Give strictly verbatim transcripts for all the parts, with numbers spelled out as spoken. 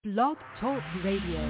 Blog Talk Radio.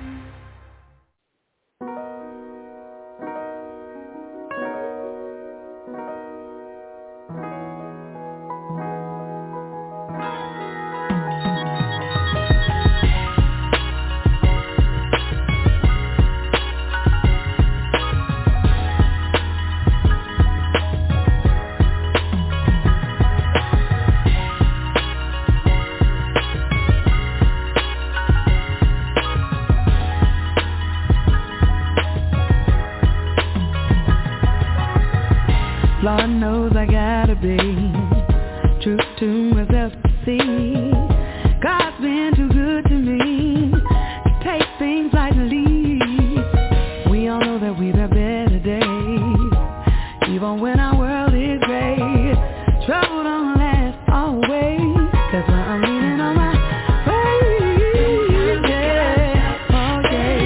Lord knows I gotta be true to myself to see God's been too good to me to take things lightly. We all know that we've had better days, even when our world is great. Trouble don't last always, that's why I'm leaning on my faith. Yeah, oh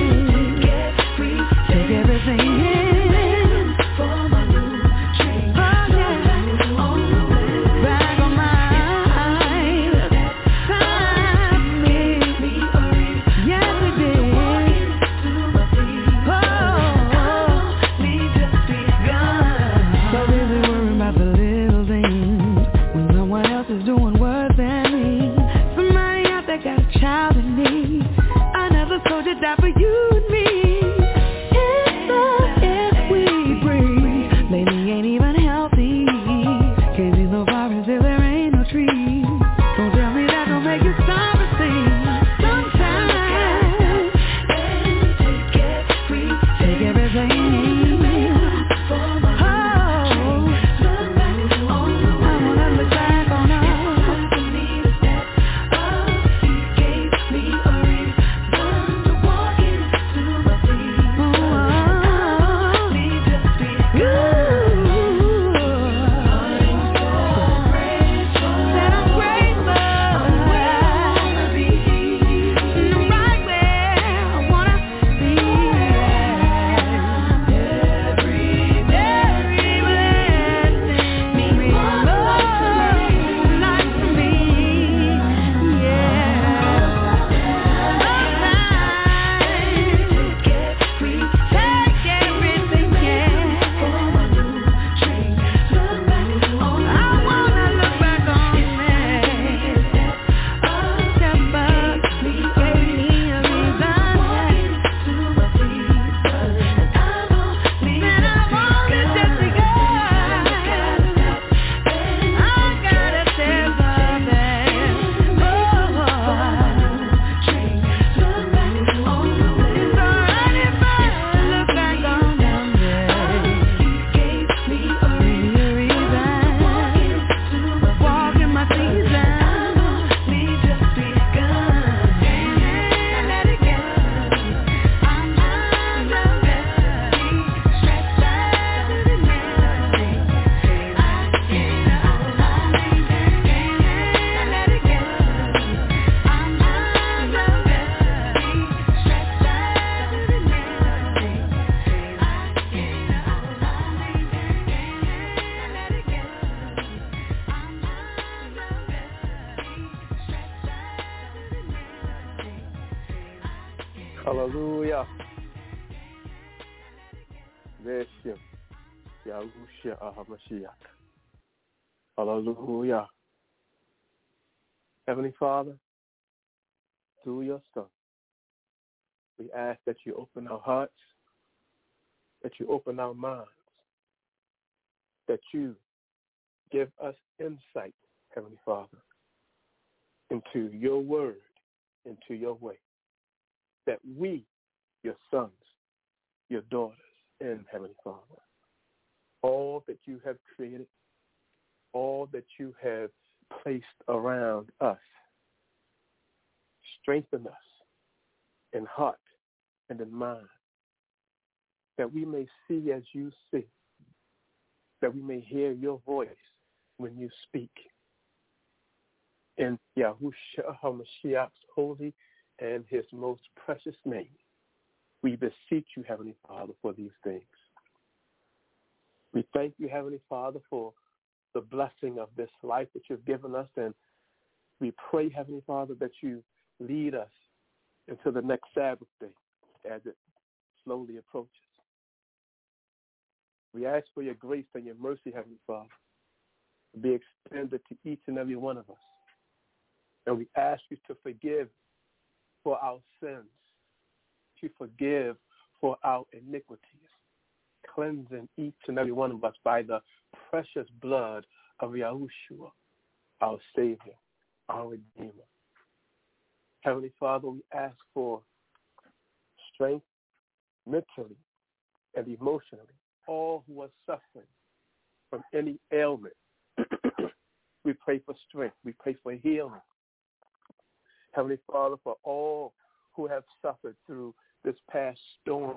yeah, take everything in. Die for you and me. If the air we breathe lately ain't even healthy. Can't see no forest if there ain't no trees. Don't tell me that don't make you stop and see. Sometimes take everything. Hallelujah. Veshim. Yahusha Ahamashiach. Hallelujah. Heavenly Father, through your Son, we ask that you open our hearts, that you open our minds, that you give us insight, Heavenly Father, into your word, into your way, that we, your sons, your daughters, and Heavenly Father, all that you have created, all that you have placed around us, strengthen us in heart and in mind, that we may see as you see, that we may hear your voice when you speak. In Yahushua HaMashiach's holy and his most precious name, we beseech you, Heavenly Father, for these things. We thank you, Heavenly Father, for the blessing of this life that you've given us, and we pray, Heavenly Father, that you lead us into the next Sabbath day as it slowly approaches. We ask for your grace and your mercy, Heavenly Father, to be extended to each and every one of us. And we ask you to forgive for our sins, to forgive for our iniquities, cleansing each and every one of us by the precious blood of Yahushua, our Savior, our Redeemer. Heavenly Father, we ask for strength mentally and emotionally, all who are suffering from any ailment. We pray for strength. We pray for healing. Heavenly Father, for all who have suffered through this past storm,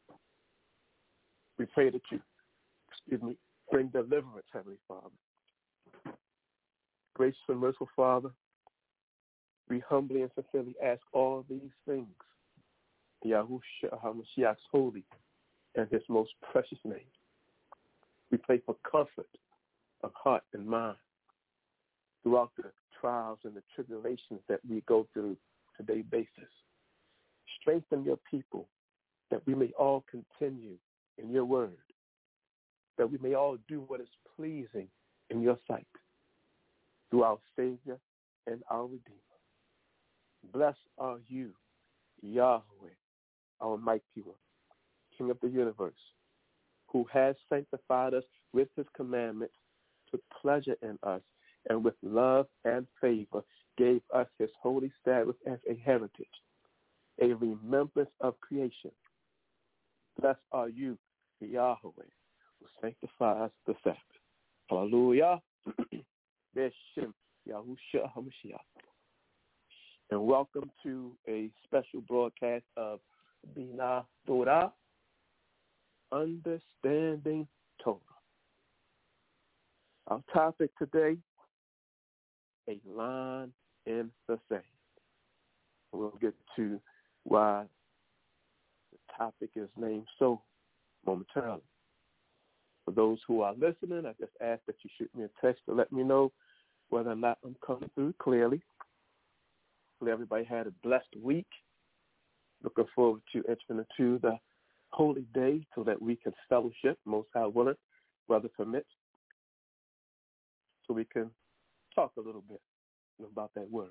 we pray that you, excuse me, bring deliverance, Heavenly Father. Gracious and merciful Father, we humbly and sincerely ask all these things in Yahushua HaMashiach's holy and his most precious name. We pray for comfort of heart and mind throughout the trials and the tribulations that we go through today basis. Strengthen your people that we may all continue in your word, that we may all do what is pleasing in your sight through our Savior and our Redeemer. Blessed are you, Yahweh, our mighty one, King of the universe, who has sanctified us with his commandments, took pleasure in us, and with love and favor gave us his holy Sabbath as a heritage, a remembrance of creation. Blessed are you, Yahweh, who sanctifies the Sabbath. Hallelujah. Beshem Yahushua HaMashiach. And welcome to a special broadcast of Bina Torah, Understanding Torah. Our topic today, a line in the sand. We'll get to why the topic is named so momentarily. For those who are listening, I just ask that you shoot me a text to let me know whether or not I'm coming through clearly. Hopefully everybody had a blessed week. Looking forward to entering into the holy day so that we can fellowship, most high willing, weather permits, so we can talk a little bit about that word.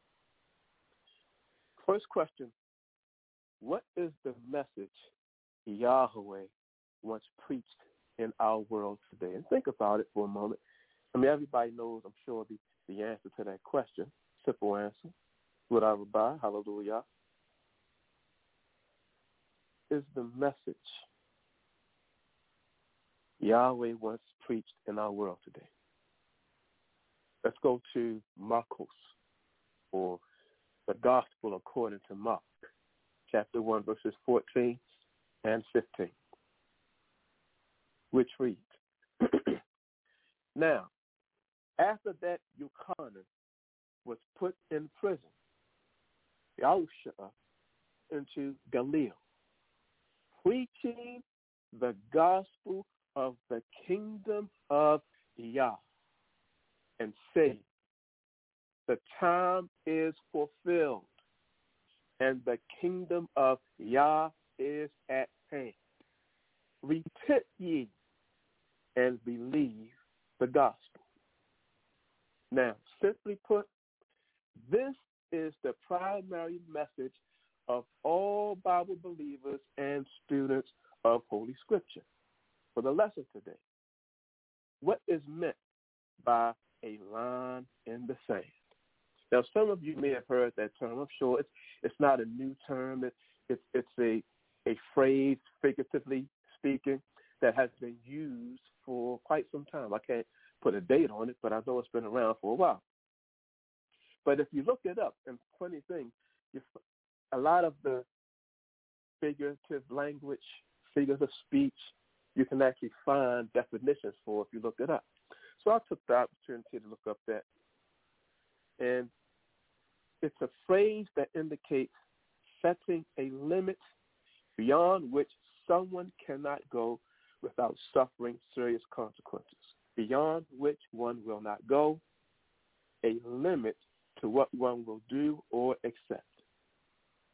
First question, what is the message Yahweh once preached in our world today? And think about it for a moment. I mean, everybody knows, I'm sure, the, the answer to that question. Simple answer. What I would buy, hallelujah, is the message Yahweh once preached in our world today. Let's go to Marcos, or the Gospel according to Mark, chapter one, verses fourteen and fifteen, which reads, Now, after that Yochanan was put in prison, Yahushua into Galilee, preaching the gospel of the kingdom of Yah, and saying, the time is fulfilled, and the kingdom of Yah is at hand. Repent ye and believe the gospel. Now, simply put, this is the primary message of all Bible believers and students of Holy Scripture. For the lesson today, what is meant by a line in the sand? Now, some of you may have heard that term. I'm sure it's it's not a new term. It, it's it's a a phrase, figuratively speaking, that has been used for quite some time. I can't put a date on it, but I know it's been around for a while. But if you look it up, and funny thing, you, a lot of the figurative language, figures of speech, you can actually find definitions for if you look it up. So I took the opportunity to look up that. And it's a phrase that indicates setting a limit beyond which someone cannot go without suffering serious consequences, beyond which one will not go, a limit to what one will do or accept.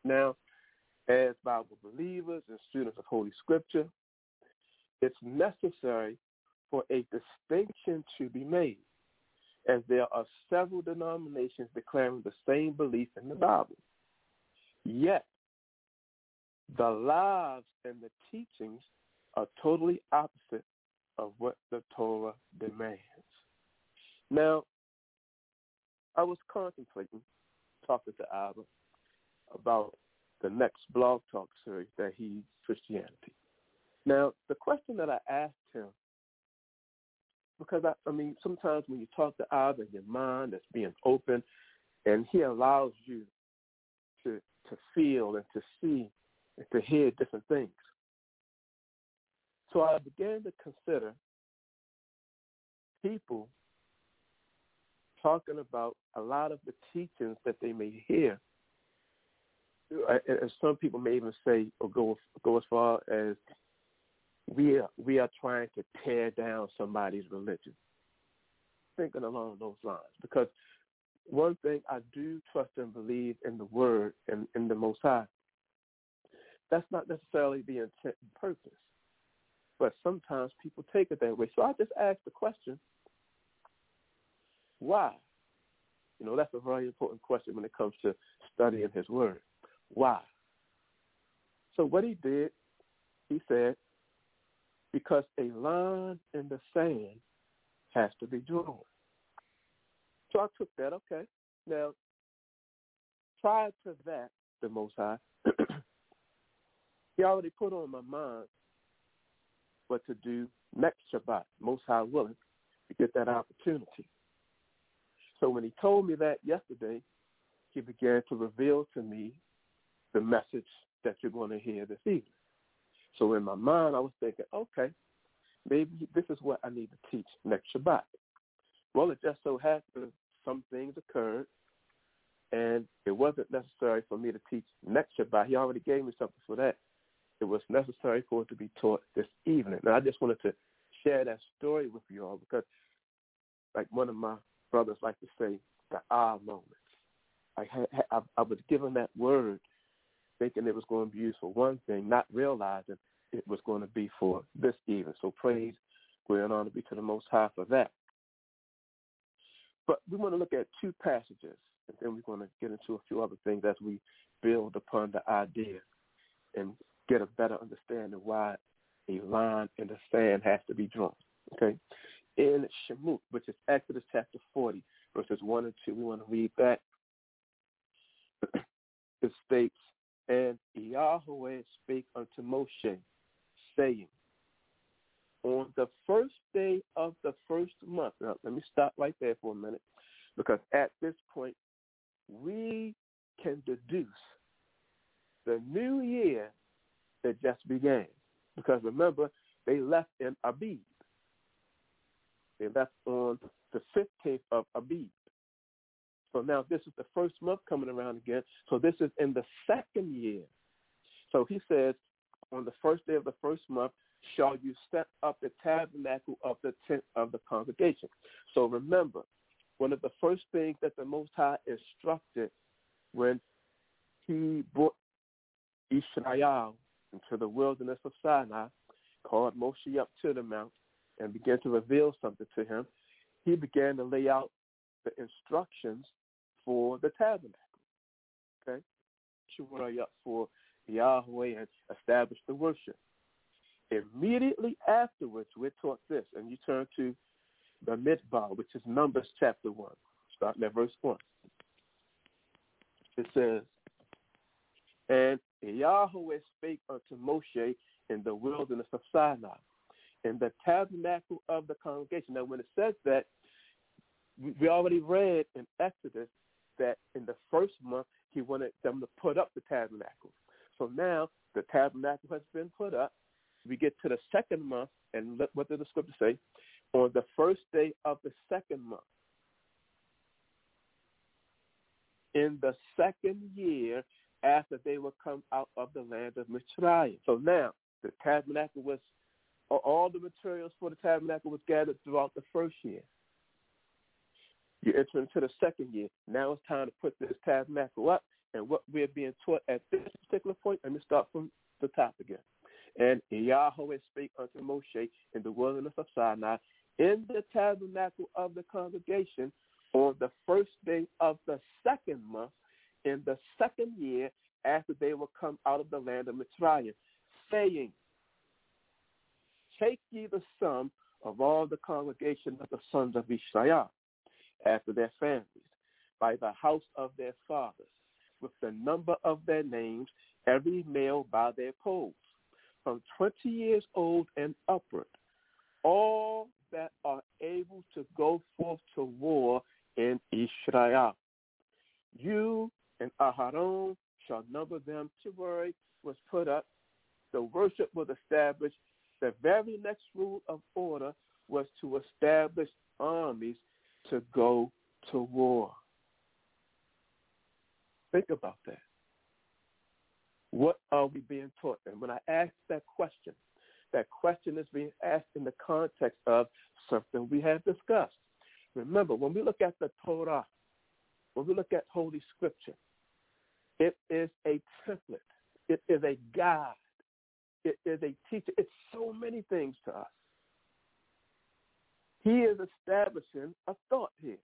Now, as Bible believers and students of Holy Scripture, it's necessary for a distinction to be made, as there are several denominations declaring the same belief in the Bible. Yet, the lives and the teachings are totally opposite of what the Torah demands. Now, I was contemplating, talking to Abba about the next blog talk series that he's Christianity. Now, the question that I asked him, because I, I mean, sometimes when you talk to Abba, your mind is being open, and he allows you to to feel and to see and to hear different things. So I began to consider people talking about a lot of the teachings that they may hear. And some people may even say or go go as far as we are, we are trying to tear down somebody's religion. Thinking along those lines. Because one thing I do trust and believe in the Word and in the Most High. That's not necessarily the intent and purpose. But sometimes people take it that way. So I just asked the question, why? You know, that's a very important question when it comes to studying his Word. Why? So what he did, he said, because a line in the sand has to be drawn. So I took that, okay. Now, prior to that, the Most High, he already put on my mind what to do next Shabbat, Most High willing, to get that opportunity. So when he told me that yesterday, he began to reveal to me the message that you're going to hear this evening. So in my mind, I was thinking, okay, maybe this is what I need to teach next Shabbat. Well, it just so happened some things occurred, and it wasn't necessary for me to teach next Shabbat. He already gave me something for that. It was necessary for it to be taught this evening. Now, I just wanted to share that story with you all because, like one of my brothers like to say, the ah moments. I, had, I, I was given that word thinking it was going to be used for one thing, not realizing it was going to be for this evening. So praise, glory, and honor be to the Most High for that. But we want to look at two passages, and then we're going to get into a few other things as we build upon the idea and get a better understanding why a line in the sand has to be drawn. Okay? In Shemot, which is Exodus chapter forty, verses one and two, we want to read that. It states, and Yahweh spake unto Moshe, saying, on the first day of the first month. Now, let me stop right there for a minute, because at this point, we can deduce the new year that just began. Because remember, they left in Abib. They left on the fifteenth of Abib. So now this is the first month coming around again. So this is in the second year. So he says, on the first day of the first month, shall you set up the tabernacle of the tent of the congregation. So remember, one of the first things that the Most High instructed when he brought Israel into the wilderness of Sinai, called Moshe up to the mount and began to reveal something to him, he began to lay out the instructions for the tabernacle. Okay? Shemot up for Yahweh and establish the worship. Immediately afterwards, we're taught this, and you turn to the Midbar, which is Numbers chapter one, starting at verse one. It says, and Yahweh spake unto Moshe in the wilderness of Sinai, in the tabernacle of the congregation. Now, when it says that, we already read in Exodus that in the first month, he wanted them to put up the tabernacle. So now the tabernacle has been put up. We get to the second month, and look, what did the scripture say? On the first day of the second month, in the second year after they would come out of the land of Mitzrayim. So now the tabernacle was, all the materials for the tabernacle was gathered throughout the first year. You enter into the second year. Now it's time to put this tabernacle up. And what we're being taught at this particular point, let me start from the top again. And Yahweh spake unto Moshe in the wilderness of Sinai in the tabernacle of the congregation on the first day of the second month in the second year after they were come out of the land of Mitzrayim, saying, take ye the sum of all the congregation of the sons of Israel after their families, by the house of their fathers, with the number of their names, every male by their poles, from twenty years old and upward, all that are able to go forth to war in Israel. You and Aharon shall number them. Temporary was put up. The worship was established. The very next rule of order was to establish armies to go to war. Think about that. What are we being taught? And when I ask that question, that question is being asked in the context of something we have discussed. Remember, when we look at the Torah, when we look at Holy Scripture, it is a template. It is a guide. It is a teacher. It's so many things to us. He is establishing a thought here.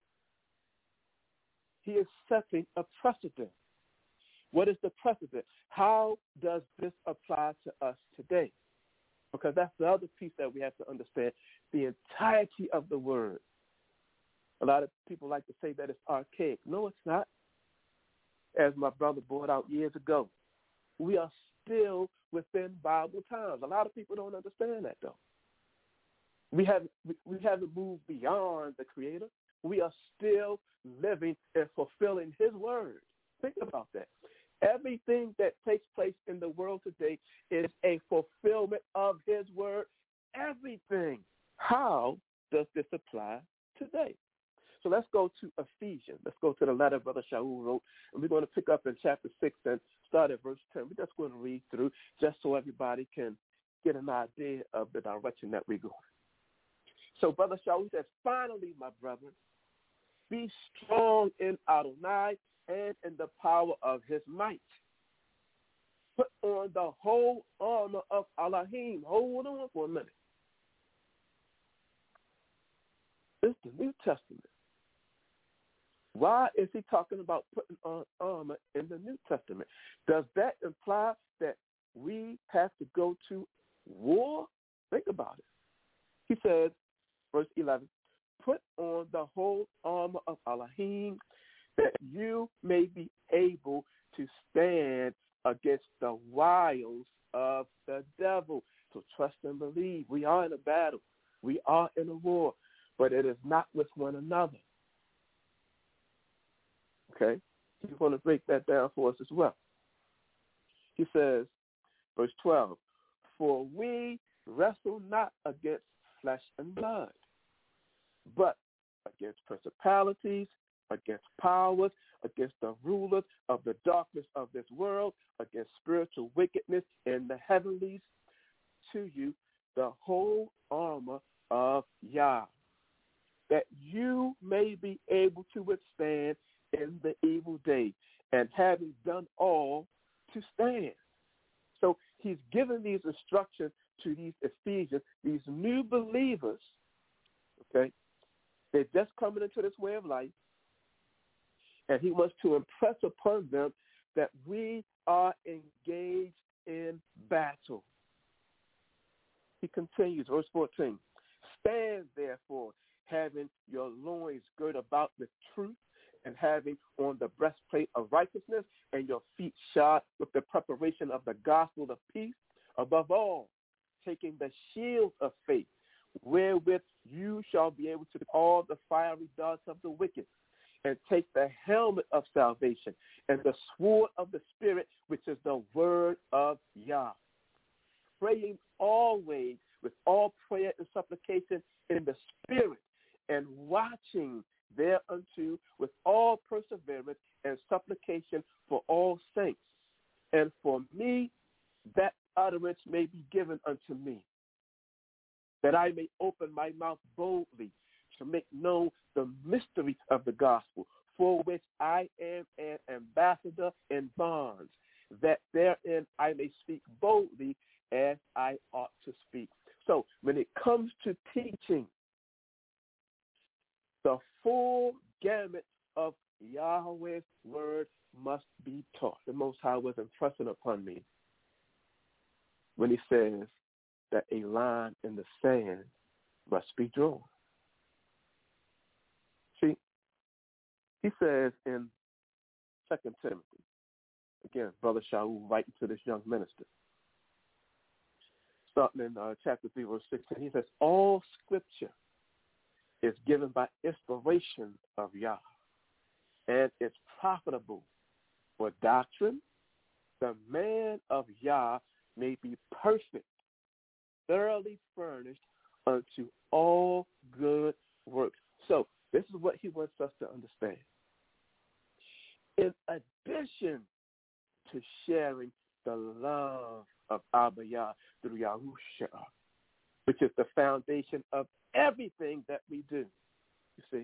He is setting a precedent. What is the precedent? How does this apply to us today? Because that's the other piece that we have to understand, the entirety of the word. A lot of people like to say that it's archaic. No, it's not. As my brother brought out years ago, we are still within Bible times. A lot of people don't understand that, though. We haven't, we haven't moved beyond the Creator. We are still living and fulfilling His word. Think about that. Everything that takes place in the world today is a fulfillment of His word. Everything. How does this apply today? So let's go to Ephesians. Let's go to the letter Brother Shaul wrote, and we're going to pick up in chapter six and start at verse ten. We're just going to read through just so everybody can get an idea of the direction that we're going. So Brother Shaul says, finally, my brethren, be strong in Adonai and in the power of his might. Put on the whole armor of Elohim. Hold on for a minute. It's the New Testament. Why is he talking about putting on armor in the New Testament? Does that imply that we have to go to war? Think about it. He says, verse eleven, put on the whole armor of Elohim, that you may be able to stand against the wiles of the devil. So trust and believe. We are in a battle. We are in a war, but it is not with one another. Okay? He's going to break that down for us as well. He says, verse twelve, for we wrestle not against flesh and blood, but against principalities, against powers, against the rulers of the darkness of this world, against spiritual wickedness in the heavenlies. To you the whole armor of Yah, that you may be able to withstand in the evil day, and having done all, to stand. So he's given these instructions to these Ephesians, these new believers, okay? They're just coming into this way of life, and he wants to impress upon them that we are engaged in battle. He continues, verse fourteen, stand therefore, having your loins girt about with truth, and having on the breastplate of righteousness, and your feet shod with the preparation of the gospel of peace. Above all, taking the shield of faith, wherewith you shall be able to do all the fiery darts of the wicked, and take the helmet of salvation and the sword of the Spirit, which is the word of Yah, praying always with all prayer and supplication in the Spirit, and watching thereunto with all perseverance and supplication for all saints. And for me, that utterance may be given unto me, that I may open my mouth boldly to make known the mystery of the gospel, for which I am an ambassador in bonds, that therein I may speak boldly as I ought to speak. So when it comes to teaching, the full gamut of Yahweh's word must be taught. The Most High was impressing upon me when he says that a line in the sand must be drawn. See, he says in Second Timothy, again, Brother Shaul writing to this young minister, starting in uh, chapter three, verse sixteen, he says, all scripture is given by inspiration of Yah, and it's profitable for doctrine. The man of Yah may be perfect, thoroughly furnished unto all good works. So this is what he wants us to understand. In addition to sharing the love of Abba Yah through Yahusha, which is the foundation of everything that we do, you see,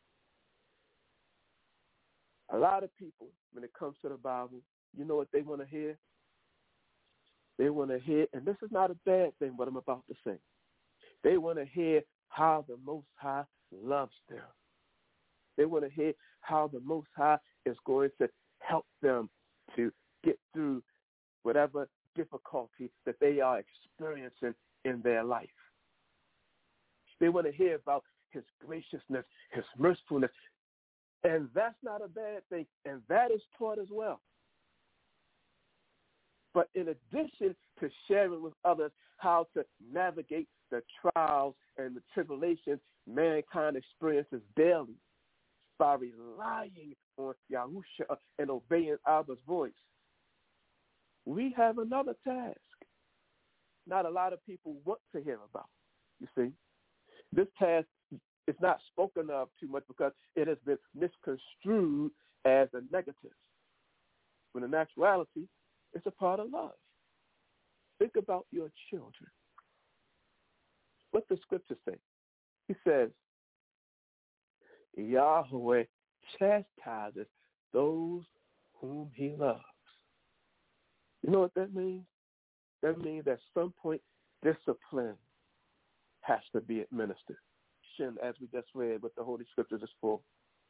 a lot of people, when it comes to the Bible, you know what they want to hear? They want to hear, and this is not a bad thing, what I'm about to say. They want to hear how the Most High loves them. They want to hear how the Most High is going to help them to get through whatever difficulty that they are experiencing in their life. They want to hear about his graciousness, his mercifulness, and that's not a bad thing, and that is taught as well. But in addition to sharing with others how to navigate the trials and the tribulations mankind experiences daily by relying on Yahusha and obeying Abba's voice, we have another task not a lot of people want to hear about, you see. This task is not spoken of too much because it has been misconstrued as a negative, when in actuality, it's a part of love. Think about your children. What the scripture say? He says, Yahweh chastises those whom he loves. You know what that means? That means at some point, discipline has to be administered. As we just read what the Holy Scriptures is for.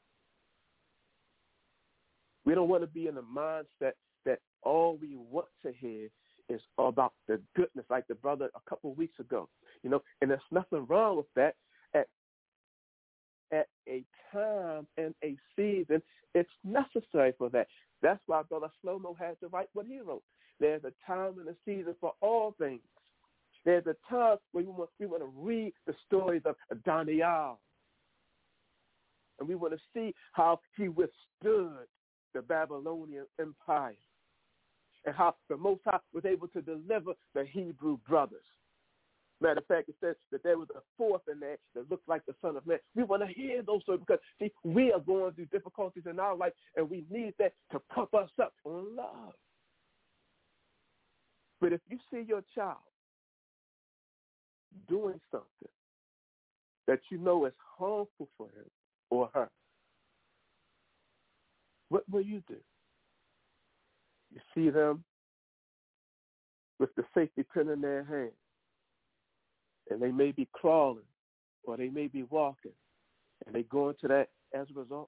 We don't want to be in a mindset that all we want to hear is about the goodness, like the brother a couple of weeks ago. You know, and there's nothing wrong with that. At, at a time and a season, it's necessary for that. That's why Brother Shlomo had to write what he wrote. There's a time and a season for all things. There's a time when we want, we want to read the stories of Daniel. And we want to see how he withstood the Babylonian Empire and how the Most High was able to deliver the Hebrew brothers. Matter of fact, it says that there was a fourth in there that looked like the Son of Man. We want to hear those stories because, see, we are going through difficulties in our life, and we need that to pump us up on love. But if you see your child doing something that you know is harmful for him or her, what will you do? You see them with the safety pin in their hand, and they may be crawling or they may be walking, and they go into that as a result?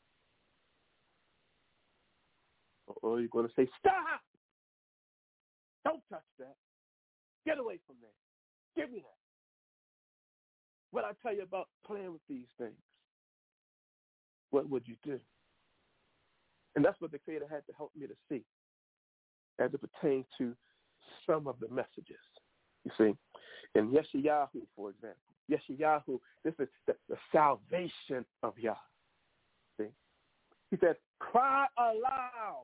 Or you're going to say, stop! Don't touch that. Get away from there. Give me that. What I tell you about playing with these things, what would you do? And that's what the Creator had to help me to see as it pertains to some of the messages. You see, in Yeshayahu, for example, Yeshayahu, this is the, the salvation of Yah. See? He says, cry aloud,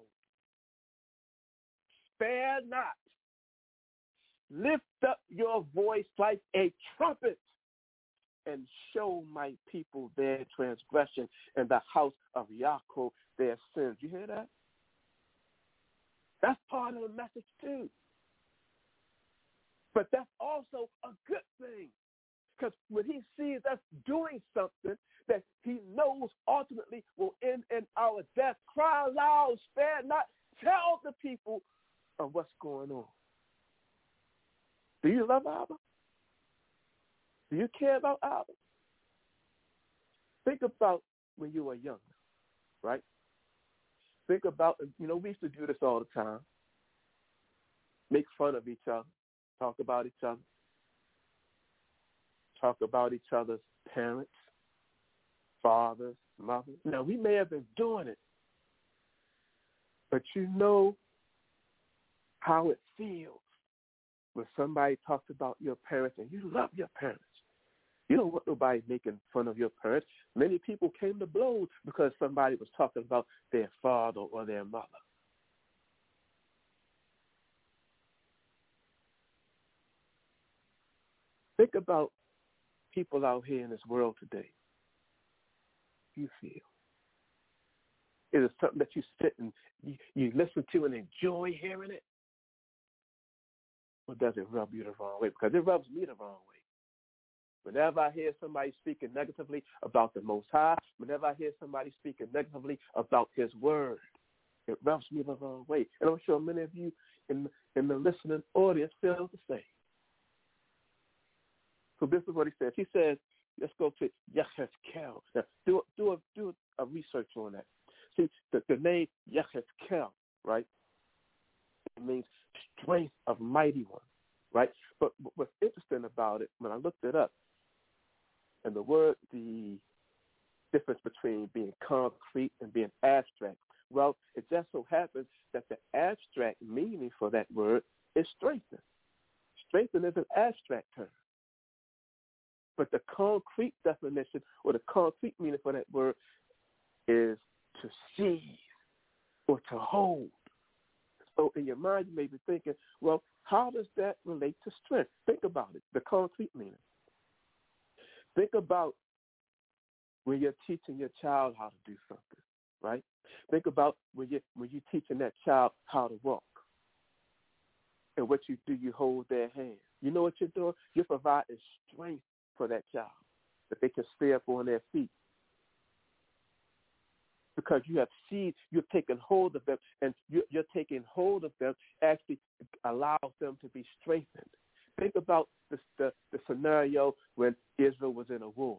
spare not. Lift up your voice like a trumpet and show my people their transgression and the house of Yaakov their sins. You hear that? That's part of the message too. But that's also a good thing Because when he sees us doing something that he knows ultimately will end in our death, cry loud, spare not, tell the people of what's going on. Do you love Abba? Do you care about Abba? Think about when you were younger, right? Think about, you know, we used to do this all the time. Make fun of each other, talk about each other, talk about each other's parents, fathers, mothers. Now, we may have been doing it, but you know how it feels when somebody talks about your parents and you love your parents. You don't want nobody making fun of your parents. Many people came to blows because somebody was talking about their father or their mother. Think about people out here in this world today. You feel. Is it something that you sit and you, you listen to and enjoy hearing it? Or does it rub you the wrong way? Because it rubs me the wrong way. Whenever I hear somebody speaking negatively about the Most High, whenever I hear somebody speaking negatively about his word, it rubs me the wrong way. And I'm sure many of you in, in the listening audience feel the same. So this is what he says. He says, let's go to Yechezkel. Now, do, do, a, do a research on that. See, the, the name Yechezkel, right, it means strength of mighty one, right? But what's interesting about it, when I looked it up, and the word, the difference between being concrete and being abstract, well, it just so happens that the abstract meaning for that word is strengthen. Strengthen is an abstract term. But the concrete definition or the concrete meaning for that word is to seize or to hold. So in your mind, you may be thinking, well, how does that relate to strength? Think about it, the concrete meaning. Think about when you're teaching your child how to do something, right? Think about when you're, when you're teaching that child how to walk. And what you do, you hold their hand. You know what you're doing? You're providing strength for that child, that they can stay up on their feet. Because you have seen, you're taking hold of them, and you're, you're taking hold of them actually allows them to be strengthened. Think about the, the, the scenario when Israel was in a war.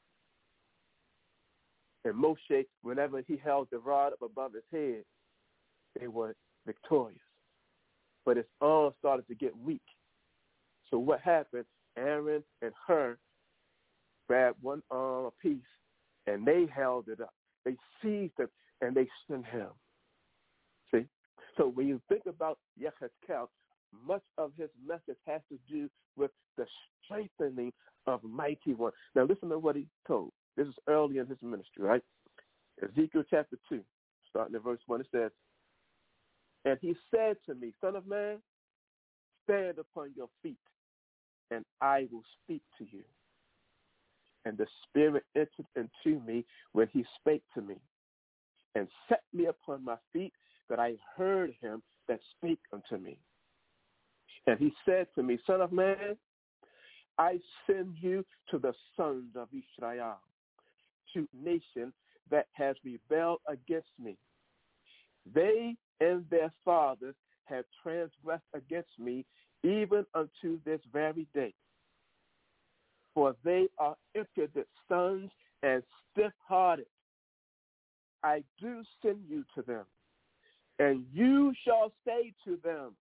And Moshe, whenever he held the rod up above his head, they were victorious. But his arms started to get weak. So what happened? Aaron and Hur grabbed one arm apiece, and they held it up. They seized him, and they sent him. See? So when you think about Yechezkel, much of his message has to do with the strengthening of mighty one. Now listen to what he told. This is early in his ministry, right? Ezekiel chapter two, starting at verse one, it says, and he said to me, Son of man, stand upon your feet, and I will speak to you. And the Spirit entered into me when he spake to me, and set me upon my feet, that I heard him that spake unto me. And he said to me, Son of man, I send you to the sons of Israel, to nation that has rebelled against me. They and their fathers have transgressed against me, even unto this very day. For they are impudent sons and stiff-hearted. I do send you to them, and you shall say to them.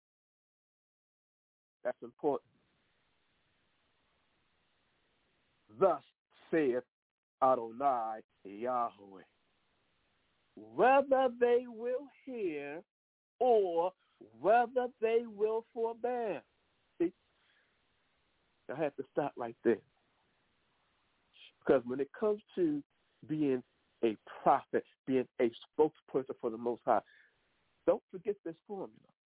That's important. Thus saith Adonai Yahweh. Whether they will hear or whether they will forbear. See, I have to stop right there. Because when it comes to being a prophet, being a spokesperson for the Most High, don't forget this formula.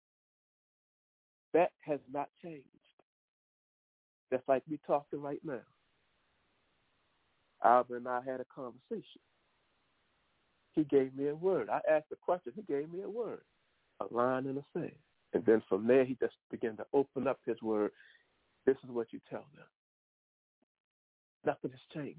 That has not changed. That's like we talking right now. Albert and I had a conversation. He gave me a word. I asked a question. He gave me a word, a line in the sand. And then from there, he just began to open up his word. This is what you tell them. Nothing has changed.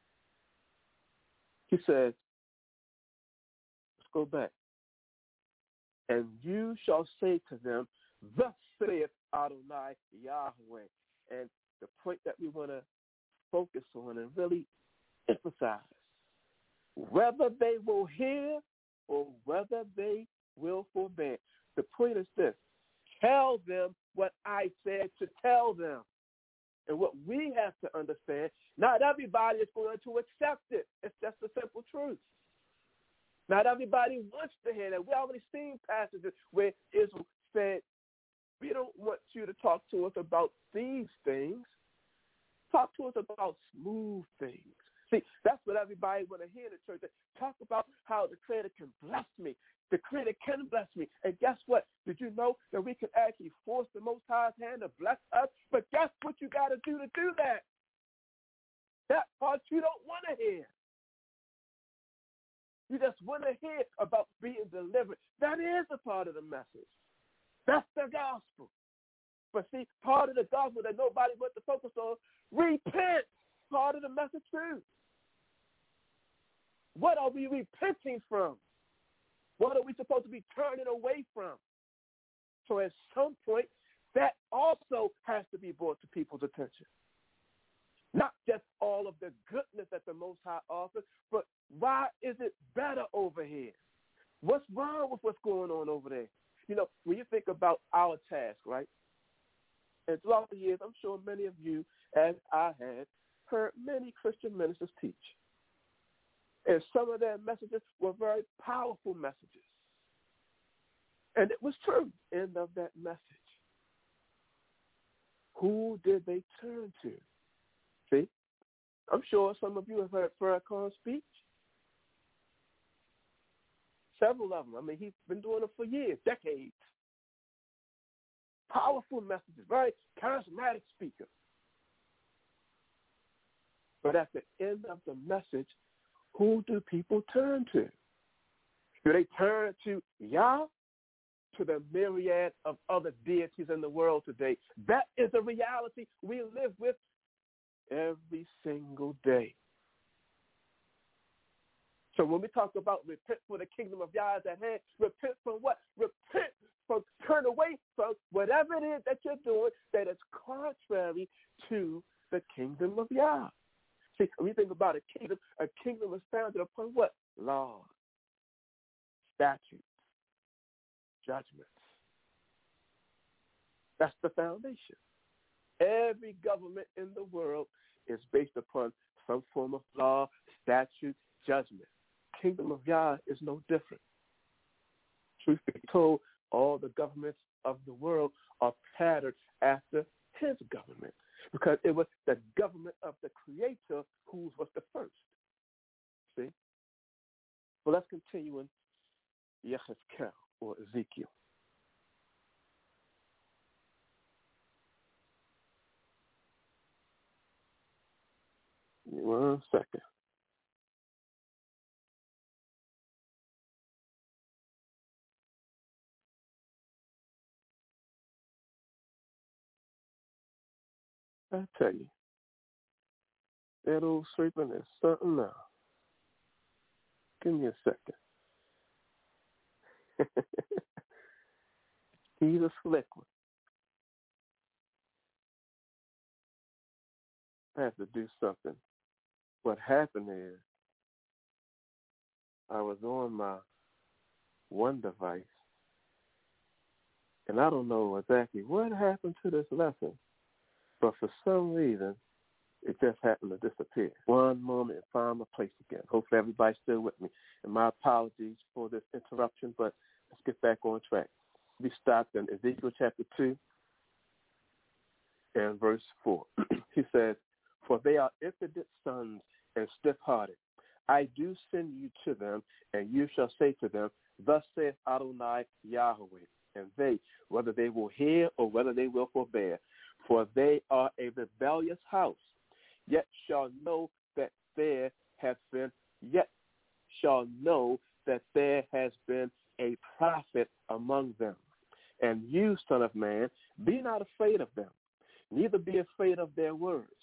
He says, let's go back. And you shall say to them, thus saith Adonai Yahweh. And the point that we want to focus on and really emphasize, whether they will hear or whether they will forbear. The point is this: tell them what I said to tell them. And what we have to understand, not everybody is going to accept it. It's just the simple truth. Not everybody wants to hear that. We already seen passages where Israel said, we don't want you to talk to us about these things. Talk to us about smooth things. See, that's what everybody want to hear in the church. Talk about how the Creator can bless me. The Creator can bless me. And guess what? Did you know that we can actually force the Most High's hand to bless us? But guess what you got to do to do that? That part you don't want to hear. You just want to hear about being delivered. That is a part of the message. That's the gospel. But see, part of the gospel that nobody wants to focus on, repent. Part of the message too. What are we repenting from? What are we supposed to be turning away from? So at some point, that also has to be brought to people's attention. Not just all of the goodness that the Most High offers, but why is it better over here? What's wrong with what's going on over there? You know, when you think about our task, right? And throughout the years, I'm sure many of you, as I had, heard many Christian ministers teach. And some of their messages were very powerful messages. And it was true. End of that message. Who did they turn to? See? I'm sure some of you have heard Farrakhan's speech. Several of them. I mean, he's been doing it for years, decades. Powerful messages, very charismatic speaker. But at the end of the message, who do people turn to? Do they turn to Yah, to the myriad of other deities in the world today? That is a reality we live with every single day. So when we talk about repent for the kingdom of Yah is at hand, repent from what? Repent from, turn away from whatever it is that you're doing that is contrary to the kingdom of Yah. See, when you think about a kingdom, a kingdom is founded upon what? Laws, statutes, judgments. That's the foundation. Every government in the world is based upon some form of law, statute, judgment. Kingdom of Yah is no different. Truth be told, all the governments of the world are patterned after his government, because it was the government of the Creator who was the first. See? Well, let's continue in Yechezkel, or Ezekiel. One second. I tell you, that old serpent is something now. Give me a second. He's a slick one. I have to do something. What happened is, I was on my one device, and I don't know exactly what happened to this lesson, but for some reason, it just happened to disappear. One moment and find my place again. Hopefully everybody's still with me. And my apologies for this interruption, but let's get back on track. We stopped in Ezekiel chapter two and verse four. He says, for they are impudent sons and stiff-hearted. I do send you to them, and you shall say to them, thus saith Adonai Yahweh. And they, whether they will hear or whether they will forbear, for they are a rebellious house, yet shall know that there has been, yet shall know that there has been a prophet among them. And you, son of man, be not afraid of them, neither be afraid of their words.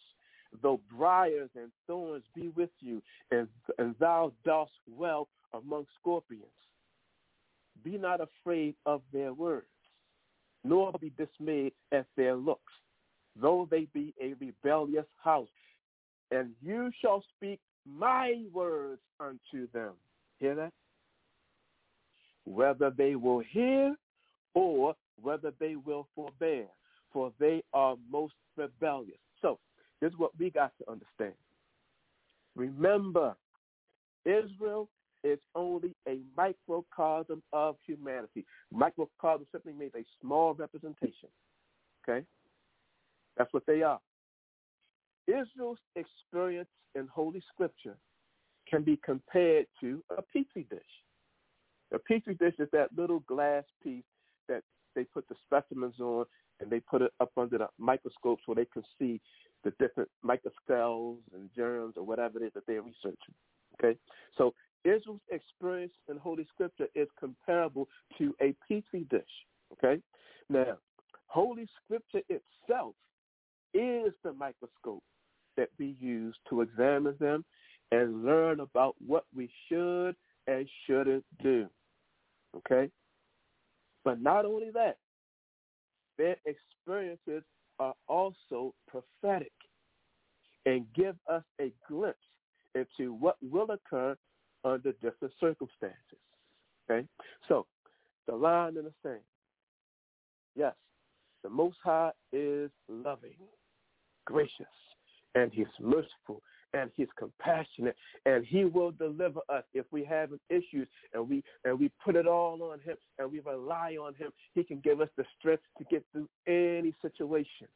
though briars and thorns be with you, and, and thou dost well among scorpions. Be not afraid of their words, nor be dismayed at their looks, though they be a rebellious house. And you shall speak my words unto them. Hear that? Whether they will hear or whether they will forbear, for they are most rebellious. So, this is what we got to understand. Remember, Israel is only a microcosm of humanity. Microcosm simply means a small representation. Okay? That's what they are. Israel's experience in Holy Scripture can be compared to a petri dish. A petri dish is that little glass piece that they put the specimens on, and they put it up under the microscope so they can see the different microscales and germs or whatever it is that they're researching. Okay? So Israel's experience in Holy Scripture is comparable to a petri dish. Okay? Now, Holy Scripture itself is the microscope that we use to examine them and learn about what we should and shouldn't do. Okay? But not only that, their experiences are also prophetic and give us a glimpse into what will occur under different circumstances. Okay? So, the line in the sand. Yes, the Most High is loving, gracious, and he's merciful, and he's compassionate, and he will deliver us if we have issues and we and we put it all on him and we rely on him. He can give us the strength to get through any situation.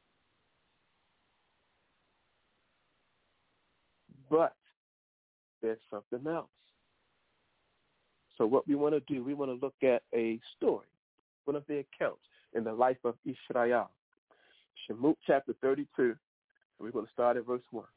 But there's something else. So what we want to do, we want to look at a story, one of the accounts in the life of Israel. Shemot chapter thirty-two. We're going to start at verse one.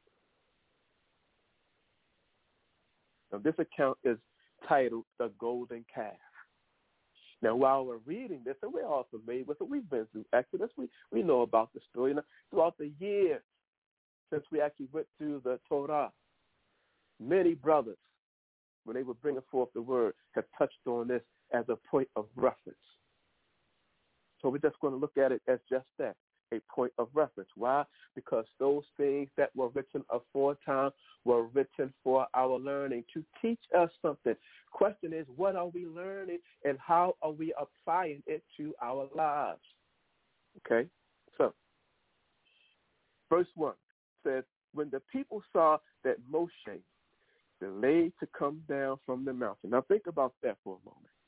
Now, this account is titled The Golden Calf. Now, while we're reading this, and we're all familiar with it, we've been through Exodus, we, we know about the story. Now, throughout the years since we actually went through the Torah, many brothers, when they were bringing forth the word, have touched on this as a point of reference. So we're just going to look at it as just that, a point of reference. Why? Because those things that were written aforetime were written for our learning, to teach us something. Question is, what are we learning and how are we applying it to our lives? Okay? So, verse one says, when the people saw that Moshe delayed to come down from the mountain. Now think about that for a moment.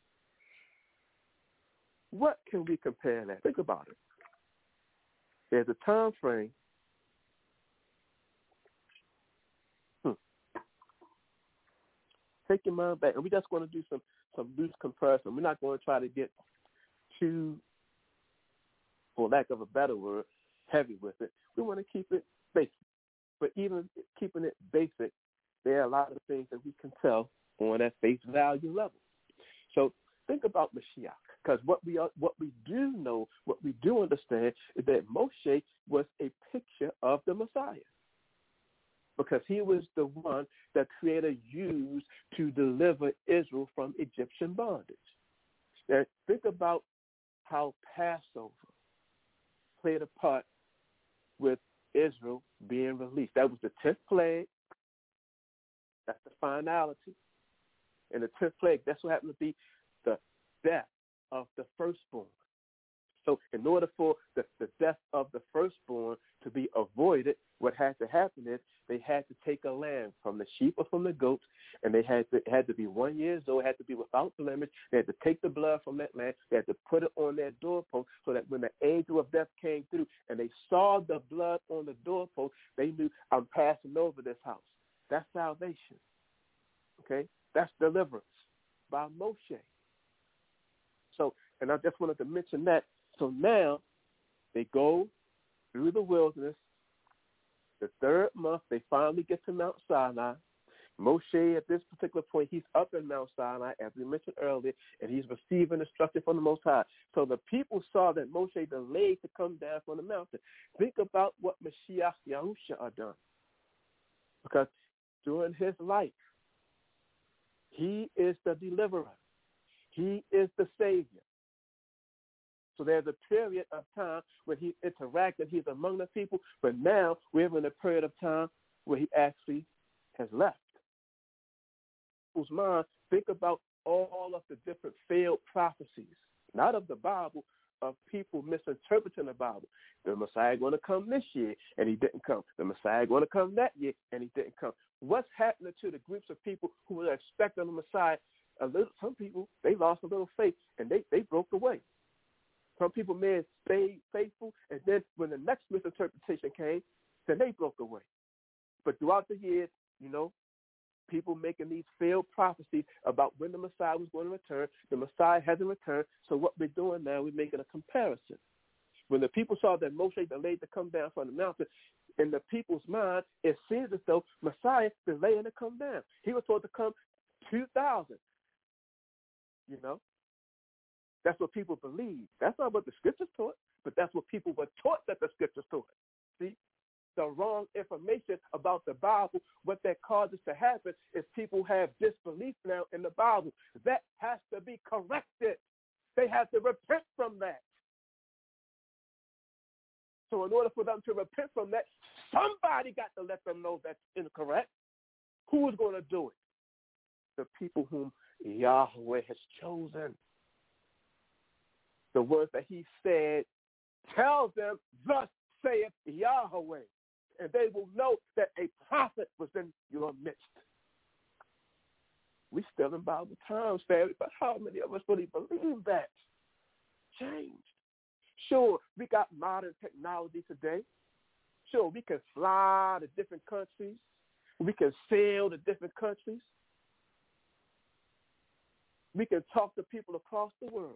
What can we compare that? Think about it. There's a time frame. Hmm. Take your mind back, and we're just going to do some, some loose comparison. We're not going to try to get too, for lack of a better word, heavy with it. We want to keep it basic. But even keeping it basic, there are a lot of things that we can tell on that face value level. So think about Mashiach, because what we are, what we do know, what we do understand is that Moshe was a picture of the Messiah, because he was the one that Creator used to deliver Israel from Egyptian bondage. Now, think about how Passover played a part with Israel being released. That was the tenth plague. That's the finality. And the tenth plague, that's what happened to be the death of the firstborn. So in order for the, the death of the firstborn to be avoided, what had to happen is they had to take a lamb from the sheep or from the goats, and they had to, it had to be one year old, it had to be without blemish. They had to take the blood from that lamb, they had to put it on their doorpost so that when the angel of death came through and they saw the blood on the doorpost, they knew, I'm passing over this house. That's salvation. Okay? That's deliverance by Moshe. So, and I just wanted to mention that. So now they go through the wilderness. The third month, they finally get to Mount Sinai. Moshe, at this particular point, he's up in Mount Sinai, as we mentioned earlier, and he's receiving instruction from the Most High. So the people saw that Moshe delayed to come down from the mountain. Think about what Mashiach Yahusha had done. Because during his life, he is the deliverer. He is the Savior. So there's a period of time where he interacted, he's among the people, but now we're in a period of time where he actually has left. People's mind, think about all of the different failed prophecies, not of the Bible, of people misinterpreting the Bible. The Messiah going to come this year, and he didn't come. The Messiah going to come that year, and he didn't come. What's happening to the groups of people who were expecting the Messiah? A little, some people, they lost a little faith, and they, they broke away. Some people may have stayed faithful, and then when the next misinterpretation came, then they broke away. But throughout the years, you know, people making these failed prophecies about when the Messiah was going to return. The Messiah hasn't returned, so what we're doing now, we're making a comparison. When the people saw that Moshe delayed to come down from the mountain, in the people's mind, it seems as though Messiah delaying to come down. He was supposed to come two thousand, you know. That's what people believe. That's not what the scriptures taught, but that's what people were taught that the scriptures taught. See? The wrong information about the Bible, what that causes to happen is people have disbelief now in the Bible. That has to be corrected. They have to repent from that. So in order for them to repent from that, somebody got to let them know that's incorrect. Who is going to do it? The people whom Yahweh has chosen. The words that he said, tell them, thus saith Yahweh. And they will know that a prophet was in your midst. We still in Bible times, family, but how many of us really believe that? Changed. Sure, we got modern technology today. Sure, we can fly to different countries. We can sail to different countries. We can talk to people across the world.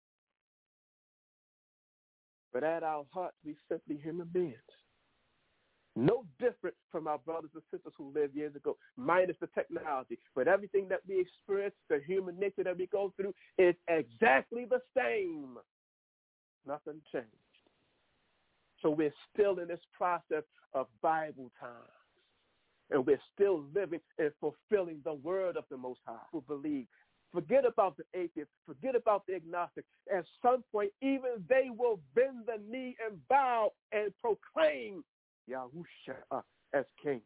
But at our hearts, we simply human beings. No different from our brothers and sisters who lived years ago, minus the technology. But everything that we experience, the human nature that we go through, is exactly the same. Nothing changed. So we're still in this process of Bible times. And we're still living and fulfilling the word of the Most High who believe. Forget about the atheists. Forget about the agnostics. At some point, even they will bend the knee and bow and proclaim Yahusha as king.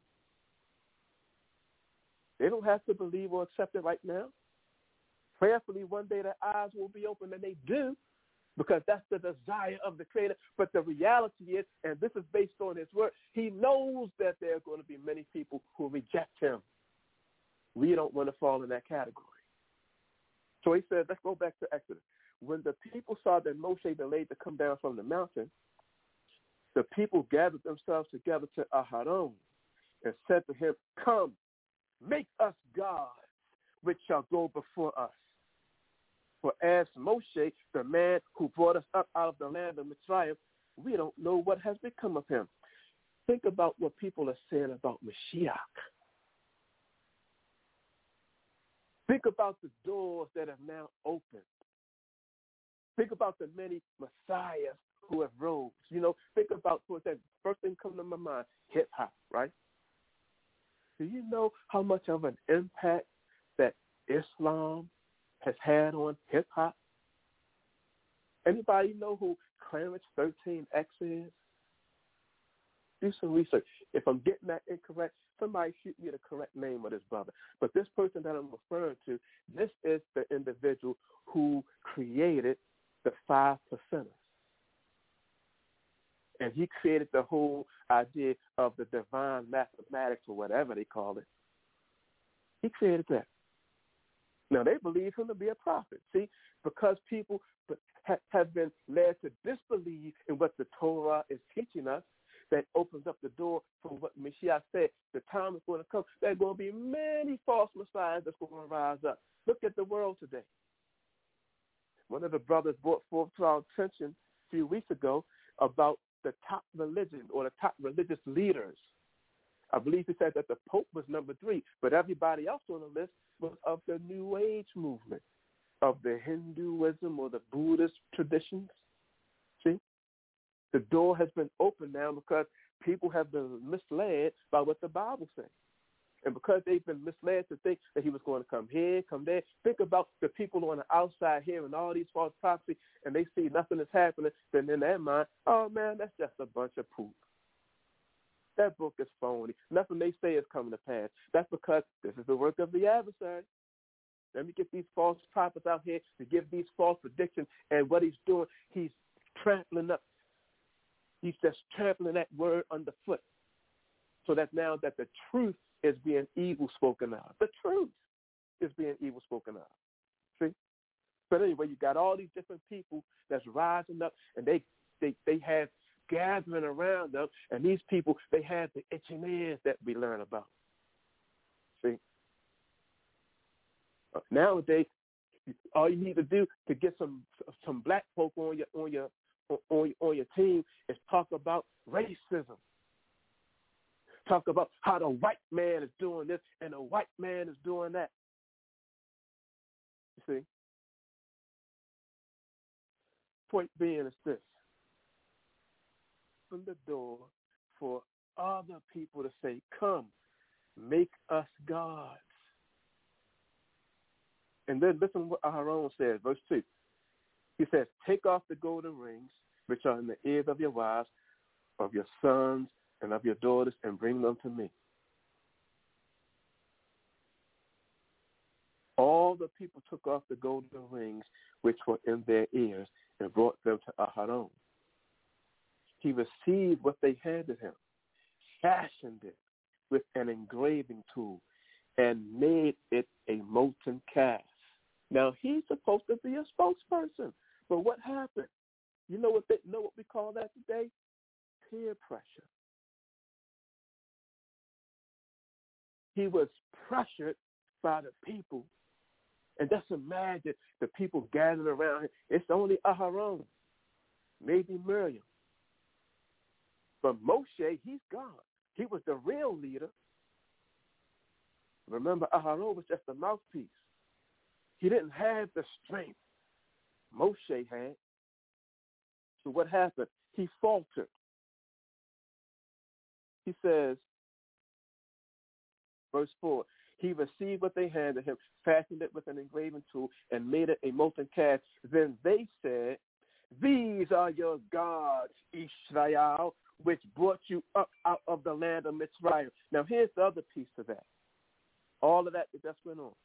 They don't have to believe or accept it right now. Prayerfully, one day their eyes will be open, and they do, because that's the desire of the Creator. But the reality is, and this is based on his word, he knows that there are going to be many people who reject him. We don't want to fall in that category. So he said, let's go back to Exodus. When the people saw that Moshe delayed to come down from the mountain, the people gathered themselves together to Aharon and said to him, come, make us gods, which shall go before us. For as Moshe, the man who brought us up out of the land of Mitzrayim, we don't know what has become of him. Think about what people are saying about Mashiach. Think about the doors that have now opened. Think about the many messiahs who have rose. You know, think about, for example, first thing comes to my mind, hip-hop, right? Do you know how much of an impact that Islam has had on hip-hop? Anybody know who Clarence thirteen X is? Do some research. If I'm getting that incorrect, somebody shoot me the correct name of this brother. But this person that I'm referring to, this is the individual who created the five percenters. And he created the whole idea of the divine mathematics or whatever they call it. He created that. Now, they believe him to be a prophet. See, because people have been led to disbelieve in what the Torah is teaching us, that opens up the door for what Mashiach said. The time is going to come. There are going to be many false messiahs that's going to rise up. Look at the world today. One of the brothers brought forth to our attention a few weeks ago about the top religion or the top religious leaders. I believe he said that the Pope was number three, but everybody else on the list was of the New Age movement. of the Hinduism or the Buddhist traditions. See? The door has been opened now because people have been misled by what the Bible says. And because they've been misled to think that he was going to come here, come there, think about the people on the outside hearing all these false prophecies and they see nothing is happening, then in their mind, oh, man, that's just a bunch of poop. That book is phony. Nothing they say is coming to pass. That's because this is the work of the adversary. Let me get these false prophets out here to give these false predictions. And what he's doing, he's trampling up. He's just trampling that word underfoot. So that now that the truth is being evil spoken of. The truth is being evil spoken of. See? But anyway, you got all these different people that's rising up, and they, they, they have gathering around them, and these people, they have the itching ears that we learn about. See? Uh, nowadays, all you need to do to get some some black folk on your on your on, on your team is talk about racism. Talk about how the white man is doing this and the white man is doing that. You see? Point being is this. Open the door for other people to say, come, make us gods. And then listen to what Aharon says, verse two. He says, take off the golden rings, which are in the ears of your wives, of your sons, and of your daughters, and bring them to me. All the people took off the golden rings which were in their ears and brought them to Aharon. He received what they handed him, fashioned it with an engraving tool, and made it a molten calf. Now, he's supposed to be a spokesperson, but what happened? You know what they, know what we call that today? Peer pressure. He was pressured by the people. And just imagine the people gathered around him. It's only Aharon, maybe Miriam. But Moshe, he's gone. He was the real leader. Remember, Aharon was just a mouthpiece. He didn't have the strength Moshe had. So what happened? He faltered. He says, verse four, he received what they handed him, fashioned it with an engraving tool, and made it a molten calf. Then they said, these are your gods, Israel, which brought you up out of the land of Mitzrayim. Now here's the other piece to that. All of that that just went on.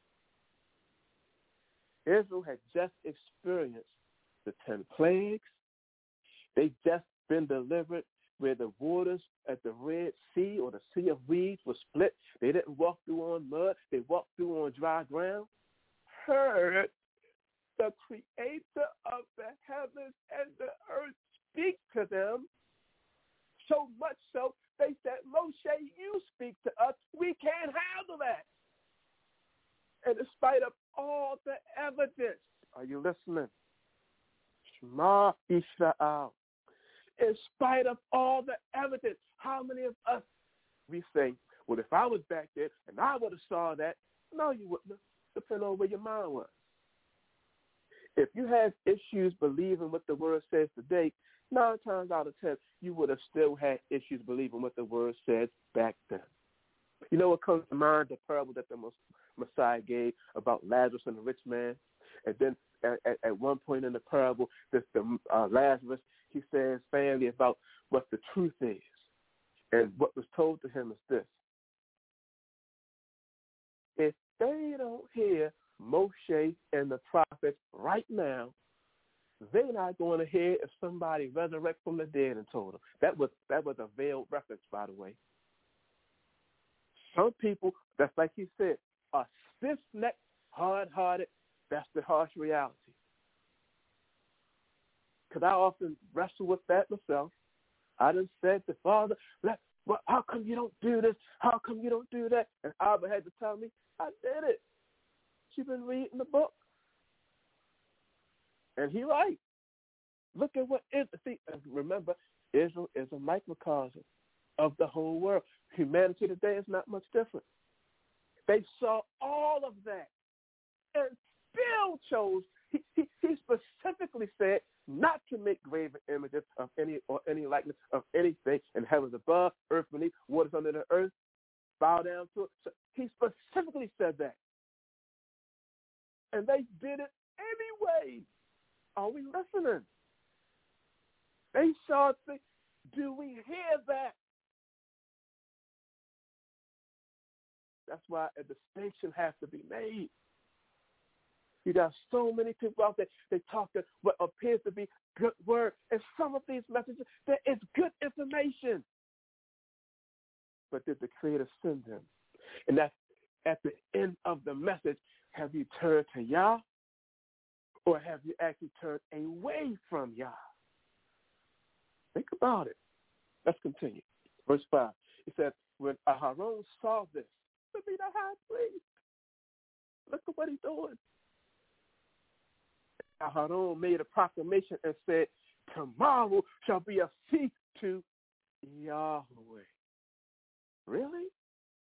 Israel had just experienced the ten plagues. They'd just been delivered where the waters at the Red Sea or the Sea of Reeds were split. They didn't walk through on mud. They walked through on dry ground. Heard the creator of the heavens and the earth speak to them. So much so, they said, Moshe, you speak to us. We can't handle that. And in spite of all the evidence, are you listening? Shema Israel. In spite of all the evidence, how many of us, we say, well, if I was back there and I would have saw that, no, you wouldn't have, depending on where your mind was. If you have issues believing what the word says today, nine times out of ten, you would have still had issues believing what the word says back then. You know what comes to mind? The parable that the Messiah gave about Lazarus and the rich man. And then at, at, at one point in the parable, this, the uh, Lazarus, he says family about what the truth is. And what was told to him is this. If they don't hear Moshe and the prophets right now, they're not going to hear if somebody resurrected from the dead and told them. That was that was a veiled reference, by the way. Some people, that's like he said, are stiff-necked, hard-hearted. That's the harsh reality. Because I often wrestle with that myself. I done said to Father, let, well, how come you don't do this? How come you don't do that? And Abba had to tell me, I did it. She's been reading the book. And he right. Look at what is. See, remember, Israel is a microcosm of the whole world. Humanity today is not much different. They saw all of that. And still chose, he, he, he specifically said not to make graven images of any or any likeness of anything in heavens above, earth beneath, waters under the earth, bow down to it. So he specifically said that. And they did it anyway. Are we listening? They saw things. Do we hear that? That's why a distinction has to be made. You got so many people out there, they talk to what appears to be good word. And some of these messages, there is good information. But did the Creator send them? And that's at the end of the message, have you turned to Yah? Or have you actually turned away from Yah? Think about it. Let's continue. Verse five. He said, when Aharon saw this, to be the high priest, look at what he's doing. Aharon made a proclamation and said, tomorrow shall be a feast to Yahweh. Really?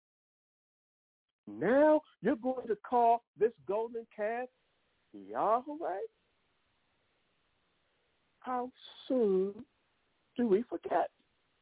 Now you're going to call this golden calf Yahweh? How soon do we forget?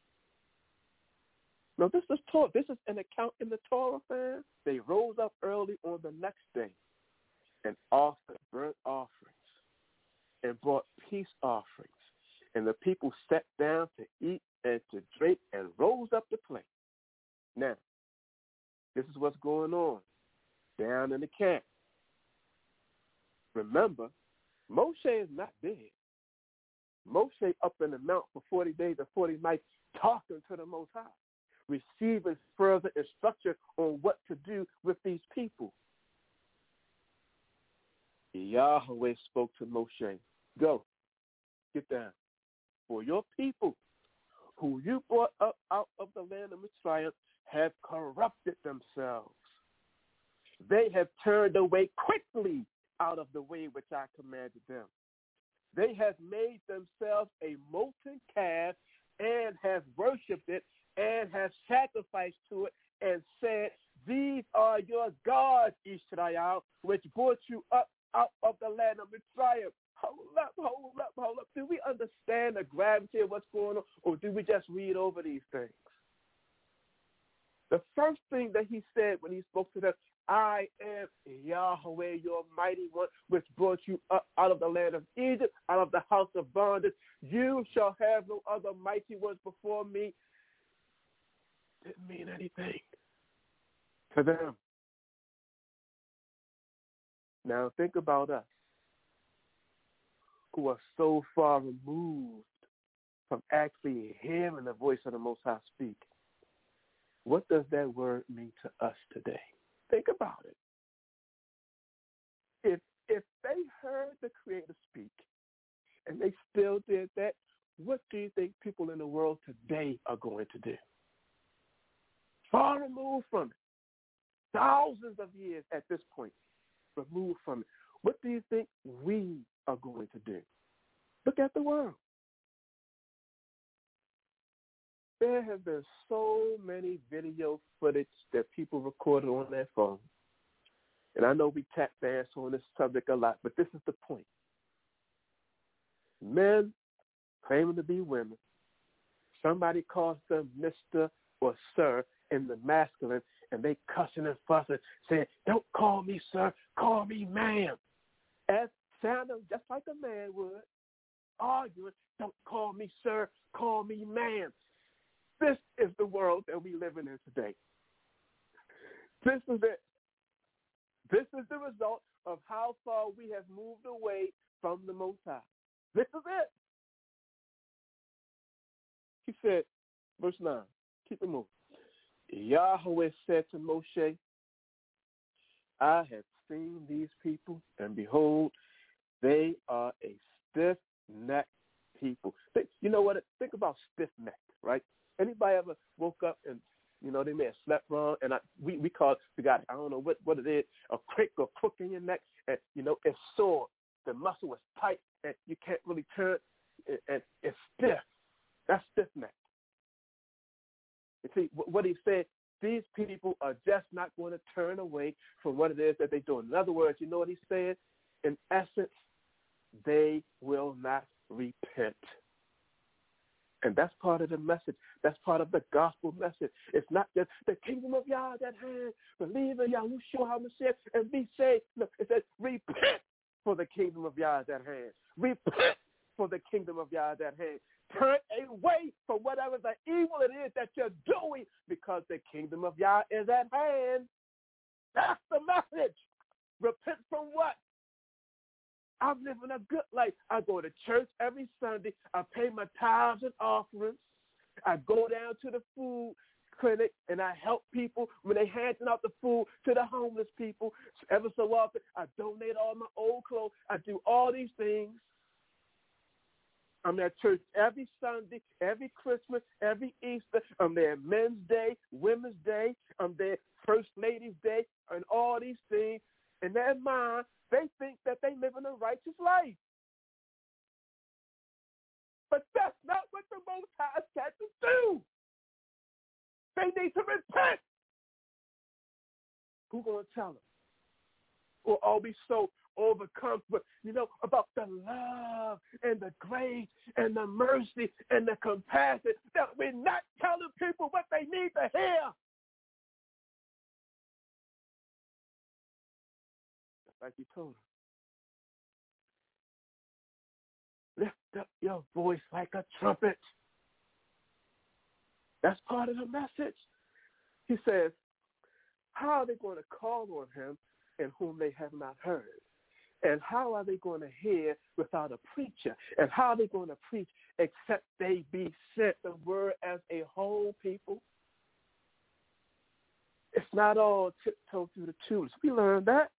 Now, this is taught. This is an account in the Torah, fam. They rose up early on the next day and offered burnt offerings and brought peace offerings. And the people sat down to eat and to drink and rose up to play. Now, this is what's going on down in the camp. Remember, Moshe is not dead. Moshe up in the mount for forty days and forty nights talking to the Most High, receiving further instruction on what to do with these people. Yahweh spoke to Moshe, go, get down, for your people who you brought up out of the land of Mitzrayim have corrupted themselves. They have turned away quickly out of the way which I commanded them. They have made themselves a molten calf and have worshipped it and have sacrificed to it and said, these are your gods, Israel, which brought you up out of the land of Mitzrayim. Hold up, hold up, hold up. Do we understand the gravity of what's going on, or do we just read over these things? The first thing that he said when he spoke to them, I am Yahweh, your mighty one, which brought you up out of the land of Egypt, out of the house of bondage. You shall have no other mighty ones before me. Didn't mean anything to them. Now think about us, who are so far removed from actually hearing the voice of the Most High speak. What does that word mean to us today? Think about it. If if they heard the Creator speak and they still did that, what do you think people in the world today are going to do? Far removed from it. Thousands of years at this point removed from it. What do you think we are going to do? Look at the world. There have been so many video footage that people recorded on their phone. And I know we tap dance on this subject a lot, but this is the point. Men claiming to be women, somebody calls them Mister or Sir in the masculine, and they cussing and fussing, saying, don't call me sir, call me ma'am. As sounding just like a man would, arguing, don't call me sir, call me ma'am. This is the world that we live in today. This is it. This is the result of how far we have moved away from the Most High. This is it. He said, verse nine, keep it moving. Yahweh said to Moshe, I have seen these people, and behold, they are a stiff-necked people. Think, you know what? Think about stiff-necked, right? Anybody ever woke up and, you know, they may have slept wrong, and I, we, we call it, we got, I don't know what, what it is, a crick or crook in your neck, and, you know, it's sore. The muscle is tight, and you can't really turn, and, and it's stiff. That's stiff-necked. You see, what he said, these people are just not going to turn away from what it is that they're doing. In other words, you know what he said? in essence, they will not repent. And that's part of the message. That's part of the gospel message. It's not just the kingdom of Yah is at hand. Believe in Yahushua HaMashiach and be saved. Look, it says repent, for the kingdom of Yah is at hand. Repent, for the kingdom of Yah is at hand. Turn away from whatever the evil it is that you're doing, because the kingdom of Yah is at hand. That's the message. Repent from what? I'm living a good life. I go to church every Sunday. I pay my tithes and offerings. I go down to the food clinic and I help people when they handing out the food to the homeless people. Ever so often, I donate all my old clothes. I do all these things. I'm at church every Sunday, every Christmas, every Easter. I'm there Men's Day, Women's Day. I'm there First Lady's Day, and all these things. In their mind, they think that they live in a righteous life. But that's not what the Most High said to do. They need to repent. Who's going to tell them? Or are we so overcome, but you know, about the love and the grace and the mercy and the compassion that we're not telling people what they need to hear? Like you told him. Lift up your voice like a trumpet. That's part of the message. He says, how are they going to call on him in whom they have not heard? And how are they going to hear without a preacher? And how are they going to preach except they be sent? The word as a whole, people. It's not all tiptoe through the tulips. We learned that.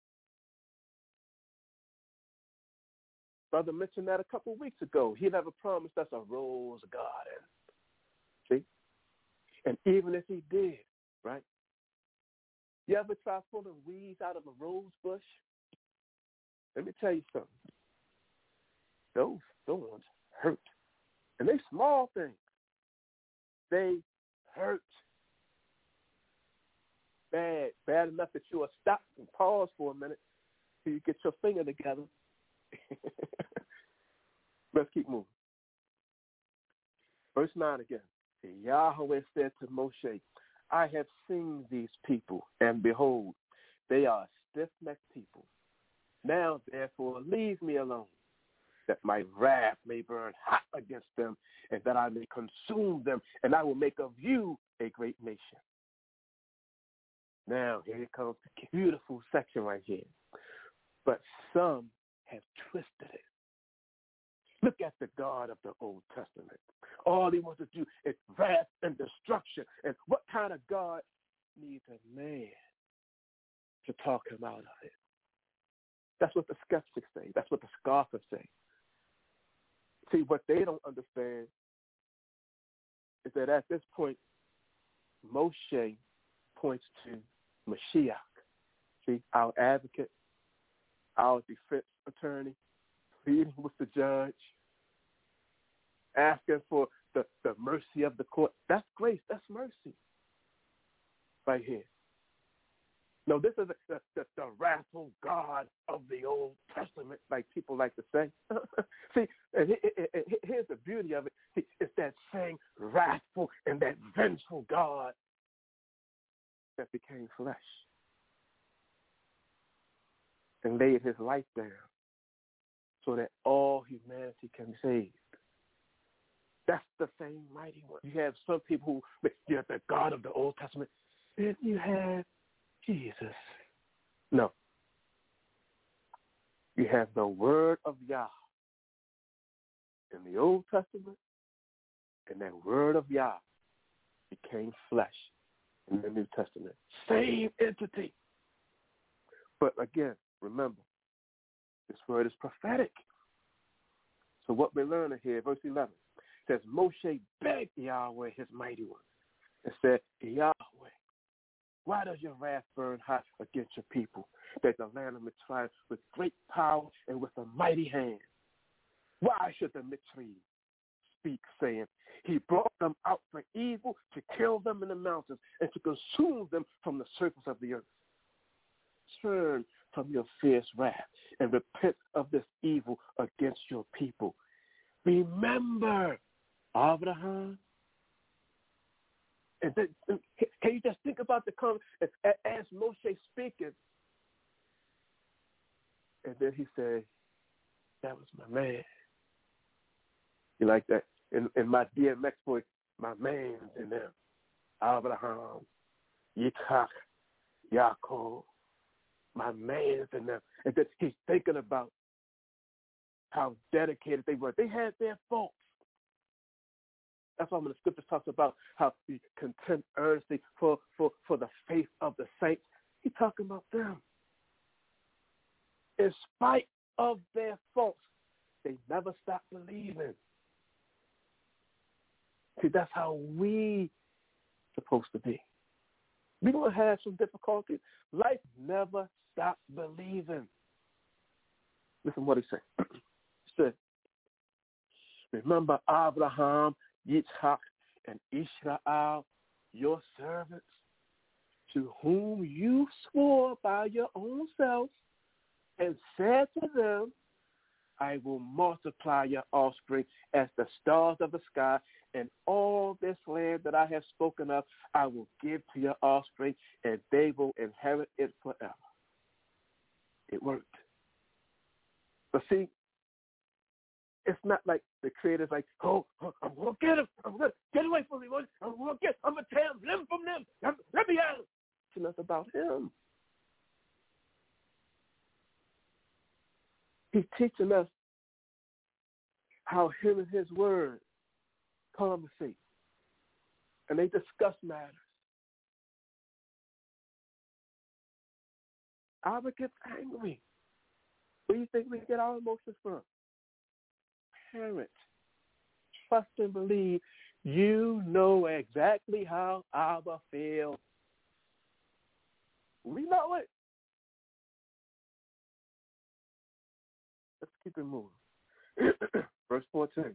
Brother mentioned that a couple of weeks ago. He never promised us a rose garden. See? And even if he did, right? You ever try pulling weeds out of a rose bush? Let me tell you something. Those thorns hurt. And they small things. They hurt. Bad. Bad enough that you'll stop and pause for a minute till you get your finger together. Let's keep moving. Verse nine again. Yahweh said to Moshe, I have seen these people, and behold, they are a stiff-necked people. Now, therefore, leave me alone, that my wrath may burn hot against them, and that I may consume them, and I will make of you a great nation. Now, here comes the beautiful section right here. But some have twisted it. Look at the God of the Old Testament. All he wants to do is wrath and destruction. And what kind of God needs a man to talk him out of it? That's what the skeptics say. That's what the scoffers say. See, what they don't understand is that at this point, Moshe points to Mashiach. See, our advocate, our defense attorney, pleading with the judge, asking for the, the mercy of the court. That's grace. That's mercy right here. No, this is the, the, the wrathful God of the Old Testament, like people like to say. See, and it, it, it, here's the beauty of it. See, it's that same wrathful and that vengeful God that became flesh and laid his life down so that all humanity can be saved. That's the same mighty one. You have some people who, you have the God of the Old Testament, then you have Jesus. No. You have the word of Yah in the Old Testament, and that word of Yah became flesh in the New Testament. Same entity. But again, remember, this word is prophetic. So what we're learning here, verse eleven, says, Moshe begged Yahweh, his mighty one, and said, Yahweh, why does your wrath burn hot against your people, that the land of Mitzrayim with great power and with a mighty hand? Why should the Mitzrayim speak, saying, he brought them out for evil, to kill them in the mountains, and to consume them from the surface of the earth? Turn from your fierce wrath and repent of this evil against your people. Remember Abraham. And then, can you just think about the comment as, as Moshe speaking? And then he said, that was my man. You like that? In, in my D M X voice, my man's in them. Abraham, Yitzhak, Yaakov, my man's in them. And then he's thinking about how dedicated they were. They had their faults. That's why when the scripture talks about how we contend earnestly for, for, for the faith of the saints, he's talking about them. In spite of their faults, they never stopped believing. See, that's how we supposed to be. We're going to have some difficulties. Life never stopped believing. Listen what he said. He said, remember Abraham, Yitzhak, and Israel, your servants, to whom you swore by your own self and said to them, I will multiply your offspring as the stars of the sky, and all this land that I have spoken of, I will give to your offspring, and they will inherit it forever. It worked. But see, it's not like the Creator's like, oh, oh I'm going to get him. I'm going to get away from him. I'm going to get, I'm going to tear him, limb from them. I'm, let me out. It's enough about him. He's teaching us how him and his word conversate. And they discuss matters. Abba gets angry. Where do you think we get our emotions from? Parents, trust and believe you know exactly how Abba feels. We know it. Let's keep it moving. Verse fourteen.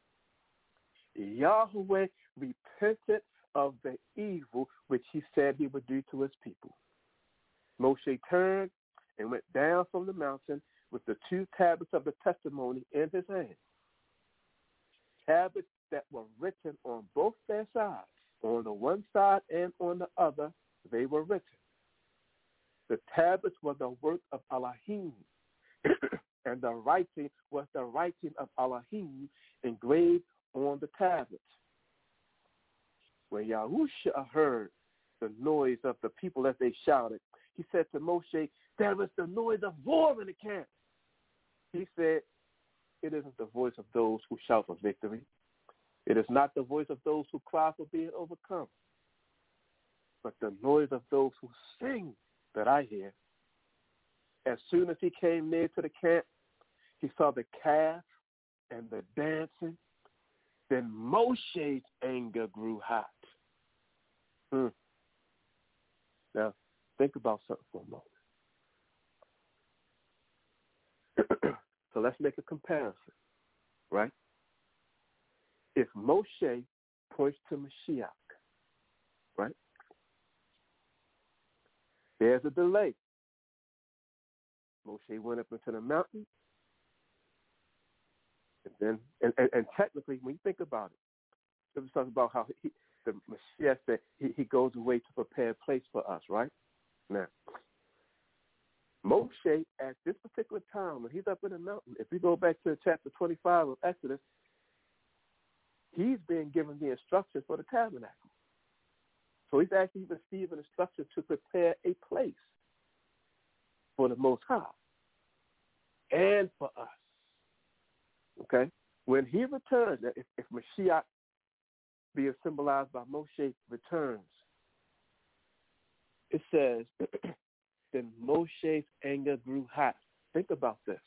Yahweh repented of the evil which he said he would do to his people. Moshe turned and went down from the mountain with the two tablets of the testimony in his hand. Tablets that were written on both their sides, on the one side and on the other, they were written. The tablets were the work of Elohim, and the writing was the writing of Elohim engraved on the tablets. When Yahusha heard the noise of the people as they shouted, he said to Moshe, there is the noise of war in the camp. He said, it isn't the voice of those who shout for victory. It is not the voice of those who cry for being overcome, but the noise of those who sing that I hear. As soon as he came near to the camp, he saw the calf and the dancing. Then Moshe's anger grew hot. Hmm. Now, think about something for a moment. So let's make a comparison, right? If Moshe points to Mashiach, right? There's a delay. Moshe went up into the mountain, and then, and, and, and technically, when you think about it, let's talk about how he, the Mashiach said he, he goes away to prepare a place for us, right? Now, Moshe, at this particular time, when he's up in the mountain, if we go back to chapter twenty-five of Exodus, he's being given the instructions for the tabernacle. So he's actually receiving instructions to prepare a place for the Most High and for us. Okay? When he returns, if, if Mashiach being symbolized by Moshe returns, it says, then Moshe's anger grew hot. Think about this.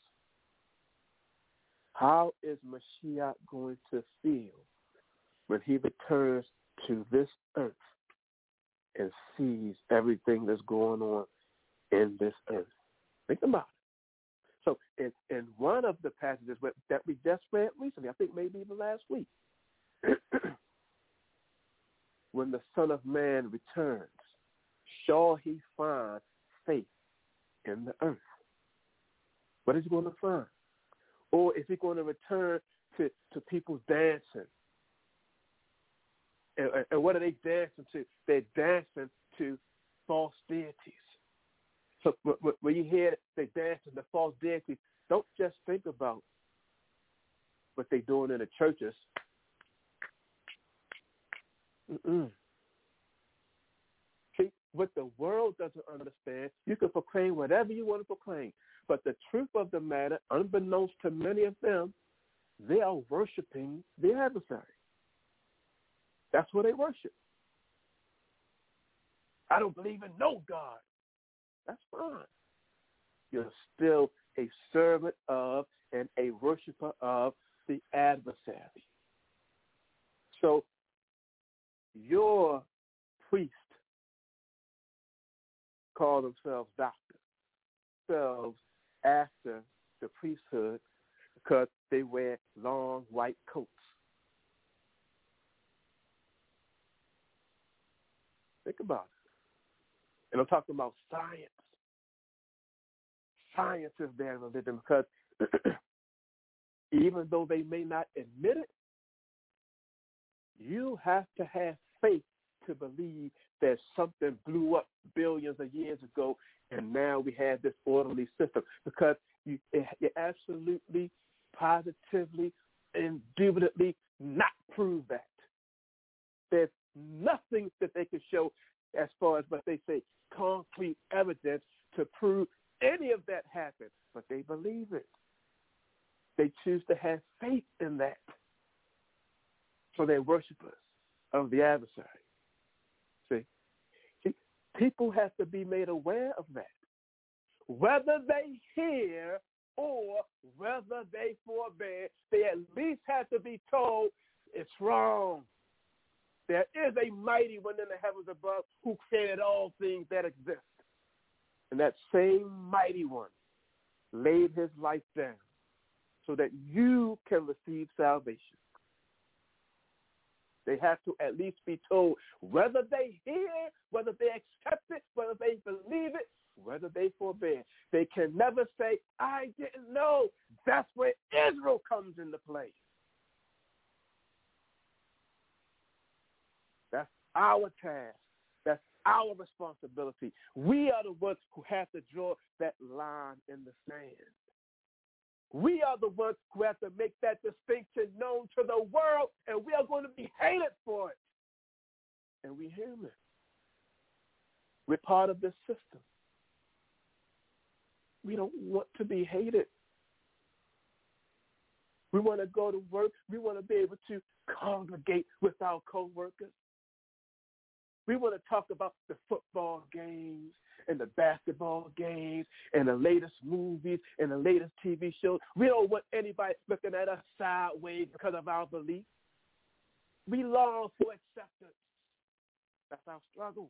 How is Mashiach going to feel when he returns to this earth and sees everything that's going on in this earth? Think about it. So in, in one of the passages that we just read recently, I think maybe even last week, when the Son of Man returns, shall he find faith in the earth. What is he going to find? Or is he going to return to, to people's dancing? And, and what are they dancing to? They're dancing to false deities. So when you hear they dancing to false deities, don't just think about what they're doing in the churches. Mm-mm. See, what the world doesn't understand, you can proclaim whatever you want to proclaim. But the truth of the matter, unbeknownst to many of them, they are worshiping the adversary. That's what they worship. I don't believe in no God. That's fine. You're still a servant of and a worshiper of the adversary. So your priests call themselves doctors, themselves after the priesthood because they wear long white coats. Think about it. And I'm talking about science. Science is their religion because even though they may not admit it, you have to have faith to believe that something blew up billions of years ago and now we have this orderly system because you, you absolutely, positively, indubitably not prove that. There's nothing that they can show as far as what they say, concrete evidence to prove any of that happened, but they believe it. They choose to have faith in that. So they're worshipers of the adversary. See? See, people have to be made aware of that. Whether they hear or whether they forbear, they at least have to be told it's wrong. There is a mighty one in the heavens above who created all things that exist. And that same mighty one laid his life down so that you can receive salvation. They have to at least be told whether they hear, whether they accept it, whether they believe it, whether they forbear. They can never say, I didn't know. That's where Israel comes into play. That's our task. That's our responsibility. We are the ones who have to draw that line in the sand. We are the ones who have to make that distinction known to the world, and we are going to be hated for it. And we're human. We're part of this system. We don't want to be hated. We want to go to work. We want to be able to congregate with our coworkers. We want to talk about the football games and the basketball games and the latest movies and the latest T V shows. We don't want anybody looking at us sideways because of our belief. We long for acceptance. That's our struggle.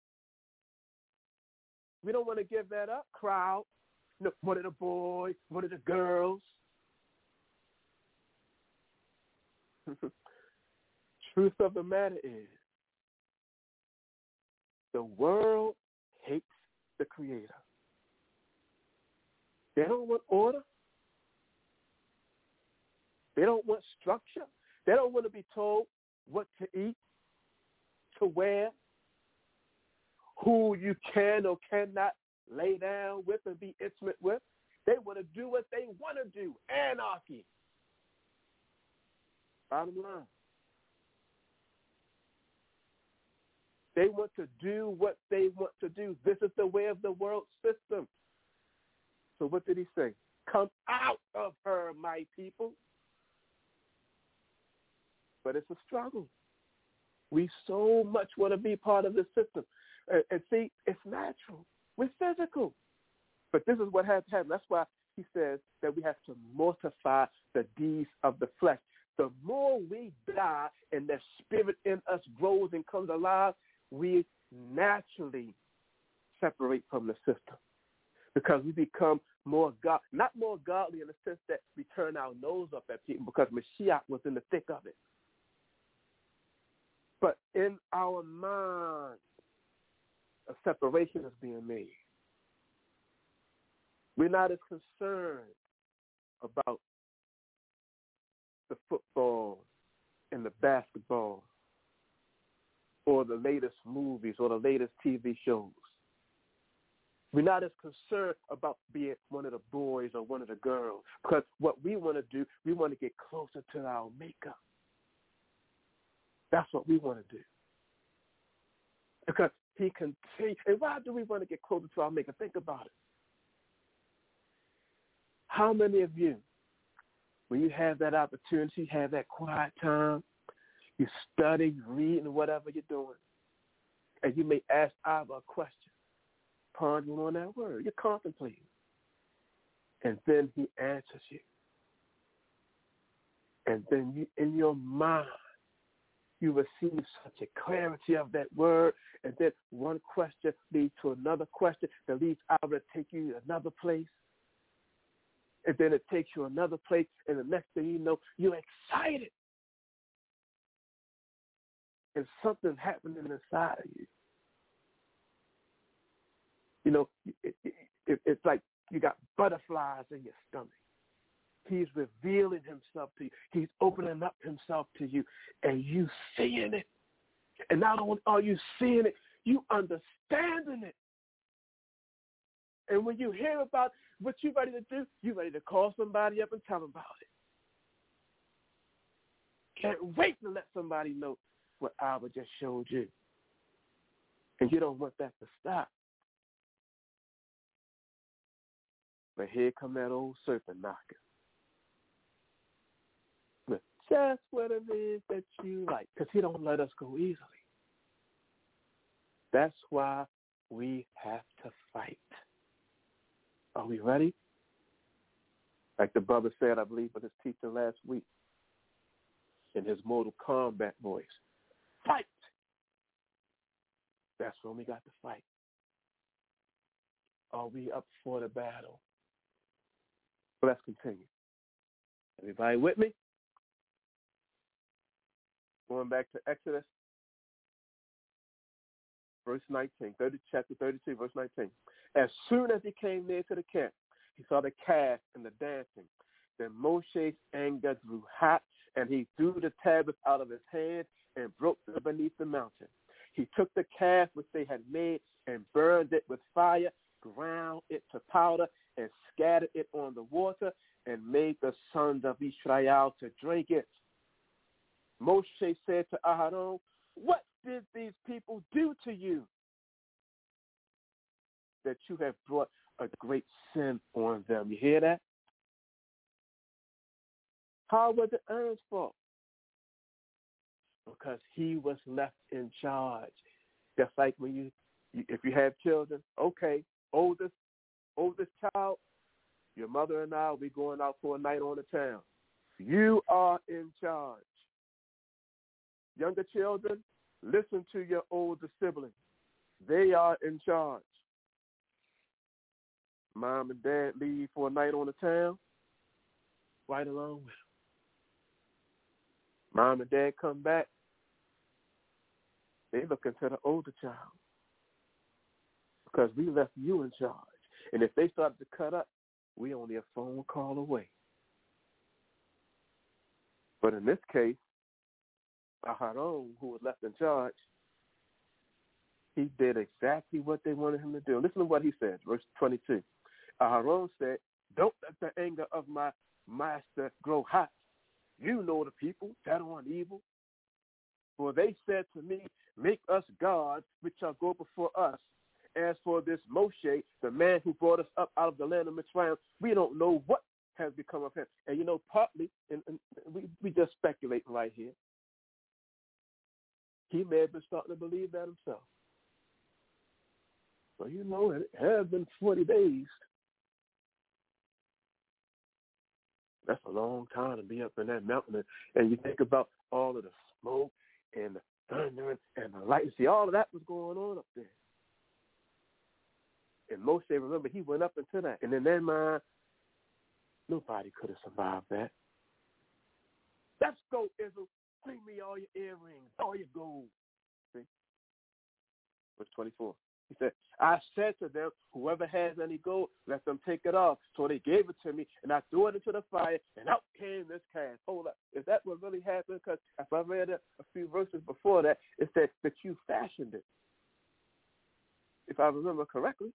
We don't want to give that up. Crowd. No, one of the boys, one of the girls. Truth of the matter is, the world hates the Creator. They don't want order. They don't want structure. They don't want to be told what to eat, to wear, who you can or cannot lay down with and be intimate with. They want to do what they want to do. Anarchy. Bottom line. They want to do what they want to do. This is the way of the world system. So what did he say? Come out of her, my people. But it's a struggle. We so much want to be part of the system. And, and see, it's natural. We're physical. But this is what has to happen. That's why he says that we have to mortify the deeds of the flesh. The more we die and the spirit in us grows and comes alive, we naturally separate from the system because we become more God, not more godly in the sense that we turn our nose up at people because Mashiach was in the thick of it. But in our mind, a separation is being made. We're not as concerned about the football and the basketball or the latest movies or the latest T V shows. We're not as concerned about being one of the boys or one of the girls, because what we want to do, we want to get closer to our Maker. That's what we want to do. Because he continues. And why do we want to get closer to our Maker? Think about it. How many of you, when you have that opportunity, have that quiet time, you study, read, and whatever you're doing, and you may ask Abba a question, pondering on that word, you're contemplating, and then he answers you. And then you, in your mind, you receive such a clarity of that word, and then one question leads to another question that leads Abba to take you to another place. And then it takes you another place, and the next thing you know, you're excited. And something happening inside of you. You know, it, it, it, it's like you got butterflies in your stomach. He's revealing himself to you. He's opening up himself to you, and you seeing it. And not only are you seeing it, you understanding it. And when you hear about what you're ready to do, you're ready to call somebody up and tell them about it. Can't wait to let somebody know what Abba just showed you. And you don't want that to stop. But here come that old serpent knocking. But just what it is that you like, because he don't let us go easily. That's why we have to fight. Are we ready? Like the brother said, I believe, with his teacher last week in his Mortal Kombat voice. Fight! That's when we got to fight. Are we up for the battle? Well, let's continue. Everybody with me? Going back to Exodus, verse nineteen, thirty, chapter thirty-two, verse nineteen. As soon as he came near to the camp, he saw the calf and the dancing. Then Moshe's anger grew hot, and he threw the tablets out of his hand and broke them beneath the mountain. He took the calf which they had made and burned it with fire, ground it to powder, and scattered it on the water, and made the sons of Israel to drink it. Moshe said to Aharon, "What did these people do to you, that you have brought a great sin on them?" You hear that? How was it Aaron's fault? Because he was left in charge. Just like when you, if you have children, okay, oldest, oldest child, your mother and I will be going out for a night on the town. You are in charge. Younger children, listen to your older siblings. They are in charge. Mom and dad leave for a night on the town, right along with them. Mom and dad come back, they look into the older child because we left you in charge. And if they started to cut up, we only a phone call away. But in this case, Aharon, who was left in charge, he did exactly what they wanted him to do. Listen to what he said, verse twenty-two. Aharon said, "Don't let the anger of my master grow hot. You know the people that are on evil. For they said to me, make us gods which shall go before us. As for this Moshe, the man who brought us up out of the land of Mitzrayim, we don't know what has become of him." And you know, partly, and, and we, we just speculate right here, he may have been starting to believe that himself. Well, you know, it has been forty days. That's a long time to be up in that mountain. And you think about all of the smoke and the thunder and the light. See, all of that was going on up there. And Moshe, remember, he went up into that. And in their mind, nobody could have survived that. Let's go, Israel. Bring me all your earrings, all your gold. See? Verse twenty-four. He said, I said to them, whoever has any gold, let them take it off. So they gave it to me, and I threw it into the fire, and out came this calf. Hold up. Is that what really happened? Because if I read a, a few verses before that, it said that you fashioned it, if I remember correctly.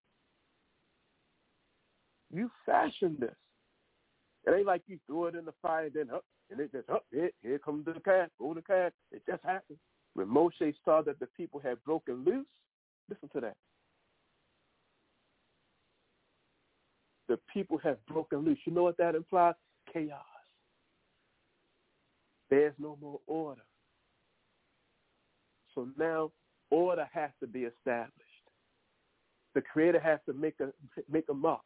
You fashioned this. It ain't like you threw it in the fire, then up, and it just, up, here, here comes the calf, go the calf. It just happened. When Moshe saw that the people had broken loose, listen to that. The people have broken loose. You know what that implies? Chaos. There's no more order. So now order has to be established. The Creator has to make a make a mark.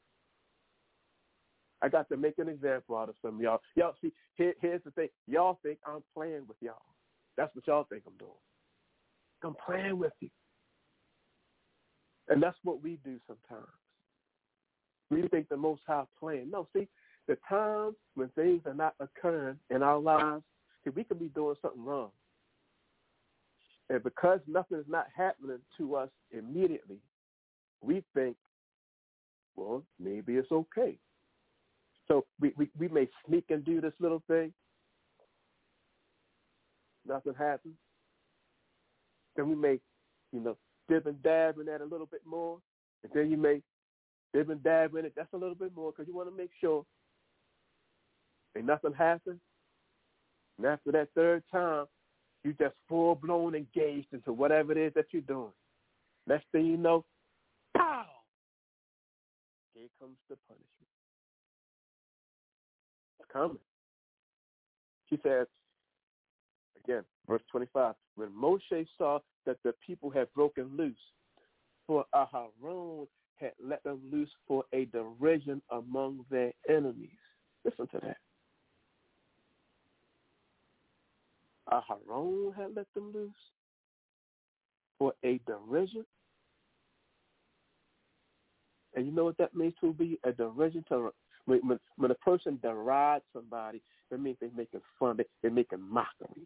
I got to make an example out of some of y'all. Y'all see, here, here's the thing. Y'all think I'm playing with y'all. That's what y'all think I'm doing. I'm playing with you. And that's what we do sometimes. We think the Most High playing. No, see, the times when things are not occurring in our lives, see, we could be doing something wrong. And because nothing is not happening to us immediately, we think, well, maybe it's okay. So we, we, we may sneak and do this little thing. Nothing happens. Then we may, you know, dib and dab in that a little bit more. And then you may dib and dab in it just a little bit more because you want to make sure ain't nothing happen. And after that third time, you just full-blown engaged into whatever it is that you're doing. Next thing you know, pow! Here comes the punishment. It's coming. She says, again, verse twenty-five, when Moshe saw that the people had broken loose, for Aharon had let them loose for a derision among their enemies. Listen to that. Aharon had let them loose for a derision. And you know what that means to be? A derision. To, when, when, when a person derides somebody, that means they're making fun, they, they're making mockery.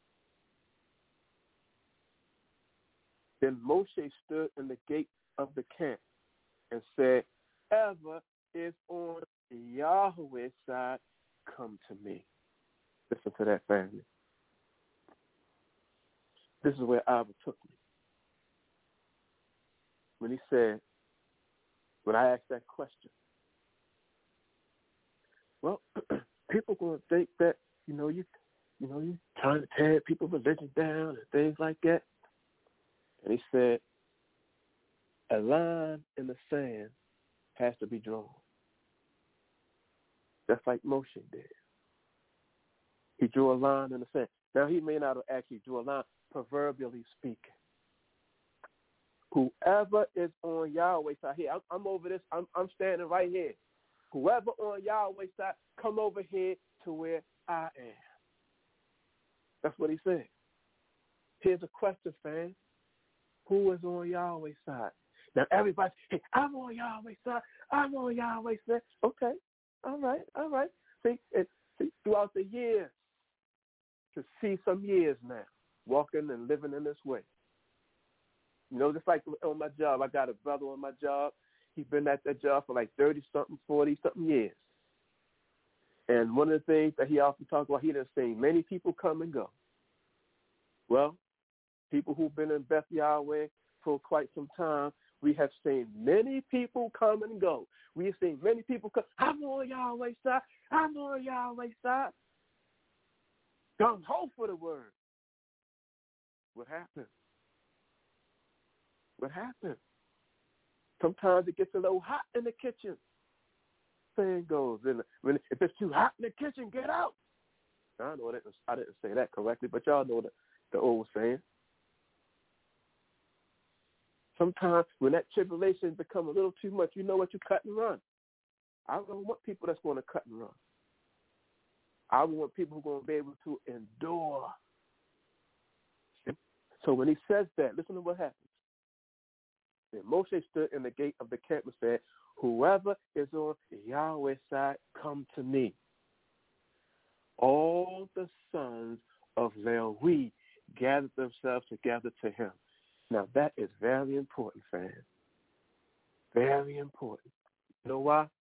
Then Moshe stood in the gate of the camp and said, "Ever is on Yahweh's side, come to me." Listen to that, family. This is where Abba took me. When he said, when I asked that question, well, people are going to think that, you know, you, you know, you're trying to tear people's religion down and things like that. And he said, a line in the sand has to be drawn. Just like Moshe did. He drew a line in the sand. Now, he may not have actually drew a line, proverbially speaking. Whoever is on Yahweh's side, here, I'm, I'm over this, I'm, I'm standing right here. Whoever on Yahweh's side, come over here to where I am. That's what he said. Here's a question, fam. Who is on Yahweh's side? Now, everybody, hey, I'm on Yahweh's side. I'm on Yahweh's side. Okay. All right. All right. See, it, see, throughout the years, to see some years now, walking and living in this way. You know, just like on my job, I got a brother on my job. He's been at that job for like thirty-something, forty-something years. And one of the things that he often talks about, he done seen many people come and go. Well, people who've been in Beth Yahweh for quite some time, we have seen many people come and go. We have seen many people come, I'm on Yahweh's side, I'm on Yahweh's side. Gung ho for the word. What happened? What happened? Sometimes it gets a little hot in the kitchen. Saying goes, and when if it's too hot in the kitchen, get out. I know that I didn't say that correctly, but y'all know the, the old saying. Sometimes when that tribulation becomes a little too much, you know what, you cut and run. I don't want people that's going to cut and run. I want people who are going to be able to endure. So when he says that, listen to what happens. Then Moshe stood in the gate of the camp and said, whoever is on Yahweh's side, come to me. All the sons of Lewi gathered themselves together to him. Now, that is very important, fans. Very important. You know why?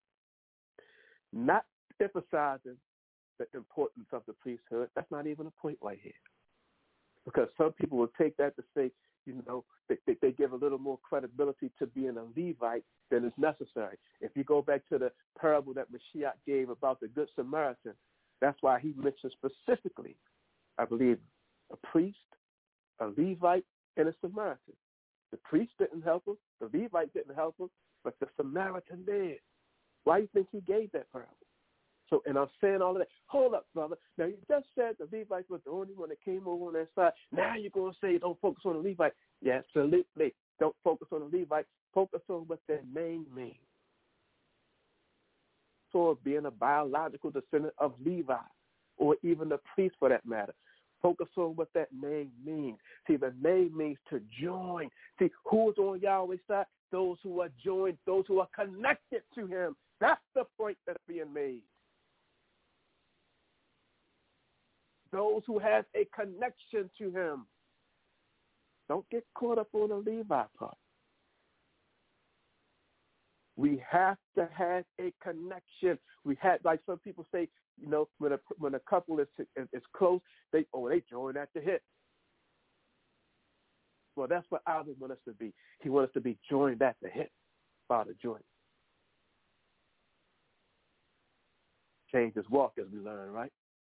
Not emphasizing the importance of the priesthood. That's not even a point right here. Because some people will take that to say, you know, they, they, they give a little more credibility to being a Levite than is necessary. If you go back to the parable that Mashiach gave about the Good Samaritan, that's why he mentioned specifically, I believe, a priest, a Levite, and a Samaritan. The priest didn't help him, the Levite didn't help him, but the Samaritan did. Why do you think he gave that parable? So, and I'm saying all of that. Hold up, brother. Now, you just said the Levites was the only one that came over on that side. Now you're going to say don't focus on the Levite. Yeah, absolutely. Don't focus on the Levite. Focus on what their name means. So being a biological descendant of Levi, or even the priest for that matter. Focus on what that name means. See, the name means to join. See, who's on Yahweh's side? Those who are joined, those who are connected to him. That's the point that's being made. Those who have a connection to him. Don't get caught up on the Levi part. We have to have a connection. We had, like some people say, you know, when a when a couple is is close, they oh they join at the hip. Well, that's what Alvin wants us to be. He wants us to be joined at the hip by the joint. Change his walk, as we learn, right?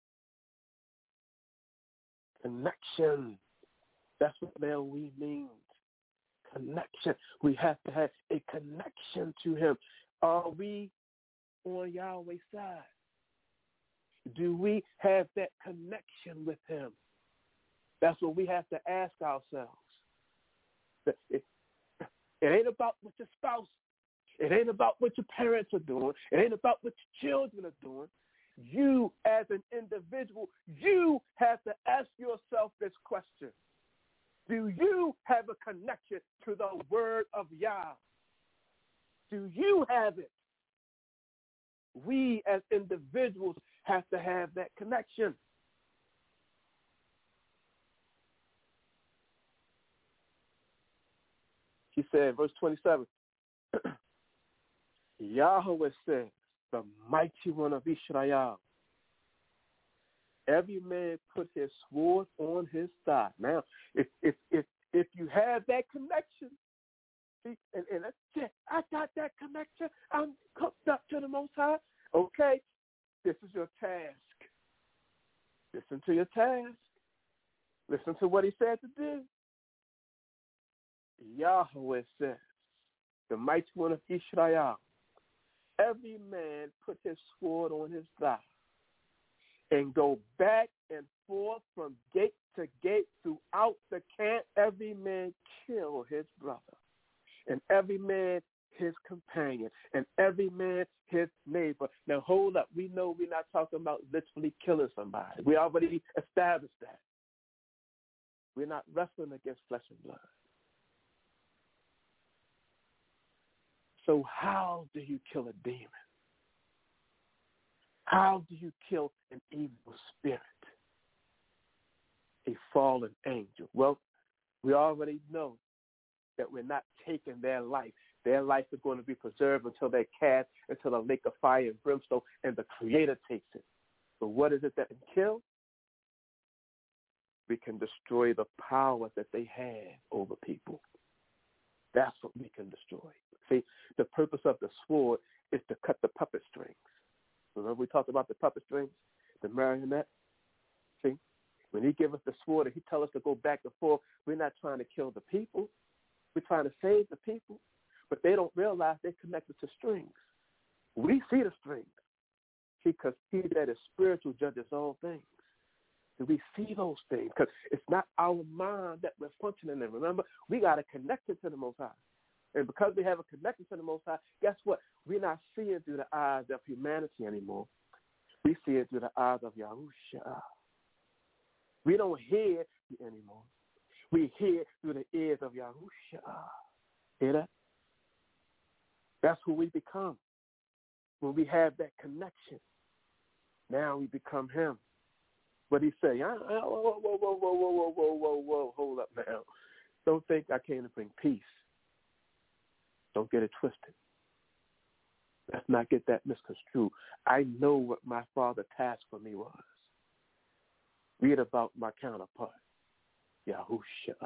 Connection. That's what L we means. Connection. We have to have a connection to him. Are we on Yahweh's side? Do we have that connection with him? That's what we have to ask ourselves. It, it, it ain't about what your spouse, it ain't about what your parents are doing, it ain't about what your children are doing. You as an individual, you have to ask yourself this question. Do you have a connection to the word of Yah? Do you have it? We as individuals have to have that connection. He said, verse twenty-seven, Yahweh says, the mighty one of Israel, every man put his sword on his side. Now, if if if if you have that connection, see, and, and that's it, I got that connection, I'm hooked up to the Most High. Okay, this is your task. Listen to your task. Listen to what he said to do. Yahweh says, the mighty one of Israel, every man put his sword on his thigh and go back and forth from gate to gate throughout the camp. Every man kill his brother, and every man his companion, and every man his neighbor. Now, hold up. We know we're not talking about literally killing somebody. We already established that. We're not wrestling against flesh and blood. So how do you kill a demon? How do you kill an evil spirit, a fallen angel? Well, we already know that we're not taking their life. Their life is going to be preserved until they're cast into the lake of fire and brimstone, and the Creator takes it. But what is it that can kill? We can destroy the power that they have over people. That's what we can destroy. See, the purpose of the sword is to cut the puppet strings. Remember we talked about the puppet strings, the marionette? See, when he gives us the sword and he tells us to go back and forth, we're not trying to kill the people. We're trying to save the people. But they don't realize they're connected to strings. We see the strings. See, because he that is spiritual judges all things. Do we see those things? Because it's not our mind that we're functioning in. Remember, we got to connect it to the Most High. And because we have a connection to the Most High, guess what? We're not seeing through the eyes of humanity anymore. We see it through the eyes of Yahushua. We don't hear anymore. We hear through the ears of Yahushua. Hear that? That's who we become. When we have that connection, now we become him. What he say? Whoa, whoa, whoa, whoa, whoa, whoa, whoa, whoa, whoa, hold up now. Don't think I came to bring peace. Don't get it twisted. Let's not get that misconstrued. I know what my Father's task for me was. Read about my counterpart, Yahushua.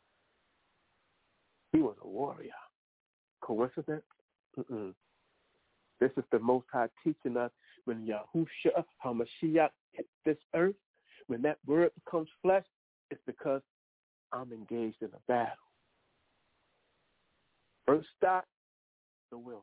He was a warrior. Coincidence? Mm-mm. This is the Most High teaching us when Yahushua HaMashiach hit this earth, when that word becomes flesh, it's because I'm engaged in a battle. First stop, the wilderness.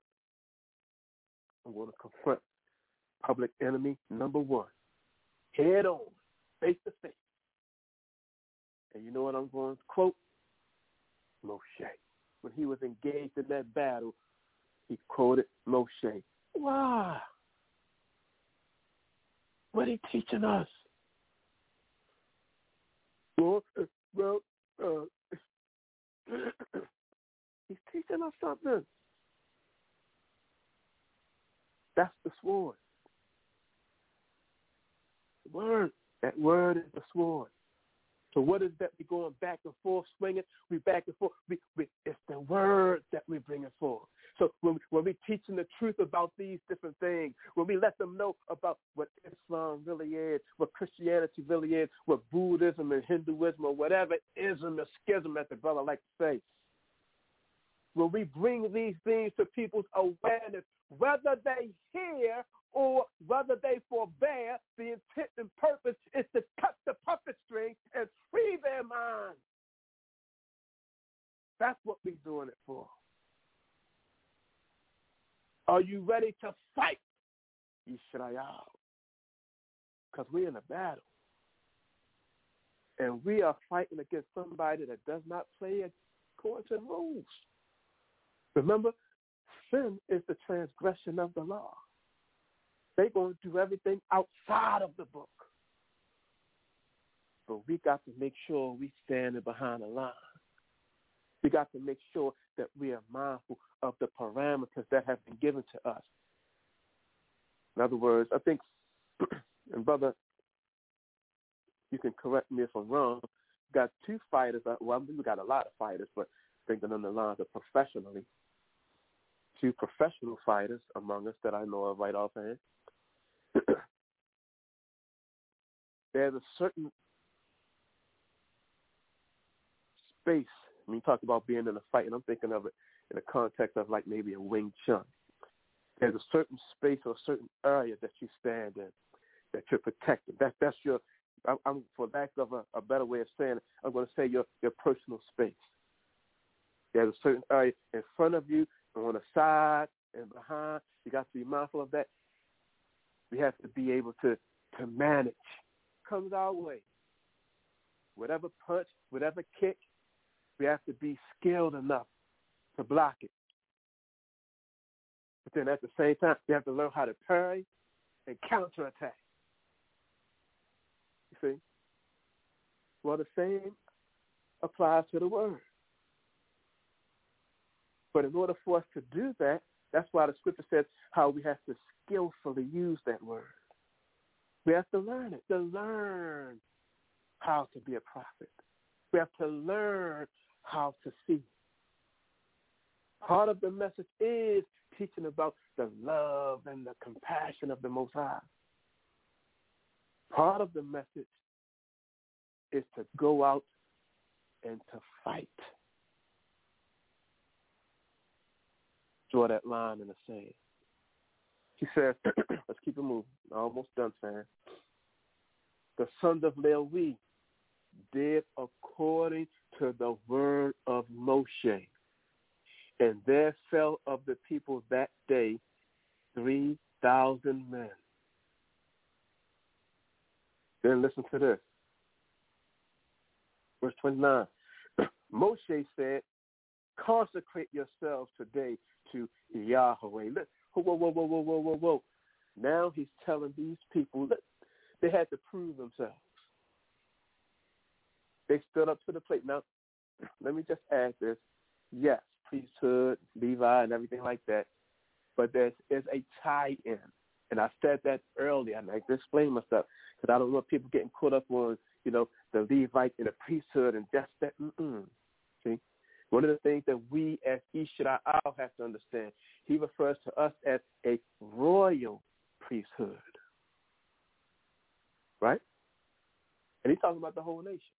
I'm going to confront public enemy number one, head on, face to face. And you know what I'm going to quote? Moshe. When he was engaged in that battle, he quoted Moshe. Why? What are he teaching us? Well, uh, well uh, he's teaching us something. That's the sword. The word. That word is the sword. So what is that? We're going back and forth, swinging. We back and forth. We, we, it's the word that we're bringing forth. So when, when we're teaching the truth about these different things, when we let them know about what Islam really is, what Christianity really is, what Buddhism and Hinduism or whatever ism or schism, as the brother like to say, when we bring these things to people's awareness, whether they hear or whether they forbear, the intent and purpose is to cut the puppet string and free their minds. That's what we're doing it for. Are you ready to fight, Yisrael? Because we're in a battle. And we are fighting against somebody that does not play according to the rules. Remember, sin is the transgression of the law. They're going to do everything outside of the book. But we got to make sure we standing behind the line. We got to make sure that we are mindful of the parameters that have been given to us. In other words, I think, and brother, you can correct me if I'm wrong, we got two fighters. Well, we got a lot of fighters, but thinking on the lines of professionally, two professional fighters among us that I know of right offhand. There's a certain space. When you talk about being in a fight, and I'm thinking of it in the context of like maybe a Wing Chun. There's a certain space or a certain area that you stand in that you're protected. That, that's your, I'm, I'm, for lack of a, a better way of saying it, I'm going to say your, your personal space. There's a certain area in front of you, and on the side, and behind. You got to be mindful of that. We have to be able to, to manage. Comes our way. Whatever punch, whatever kick, we have to be skilled enough to block it. But then at the same time, we have to learn how to parry and counterattack. You see? Well, the same applies to the word. But in order for us to do that, that's why the scripture says how we have to skillfully use that word. We have to learn it, to learn how to be a prophet. We have to learn how to see. Part of the message is teaching about the love and the compassion of the Most High. Part of the message is to go out and to fight. Draw that line in the sand. He says, let's keep it moving. Almost done, fam. The sons of Levi did according to the word of Moshe. And there fell of the people that day three thousand men. Then listen to this. Verse twenty-nine. Moshe said, consecrate yourselves today to Yahweh. Whoa, whoa, whoa, whoa, whoa, whoa, whoa, whoa. Now he's telling these people that they had to prove themselves. They stood up to the plate. Now, let me just add this. Yes, priesthood, Levi, and everything like that. But there's, there's a tie-in. And I said that earlier. I like to explain myself because I don't want people getting caught up on, you know, the Levite and the priesthood and just that. Mm-mm. See, one of the things that we as Yisrael have to understand, he refers to us as a royal priesthood, right? And he's talking about the whole nation.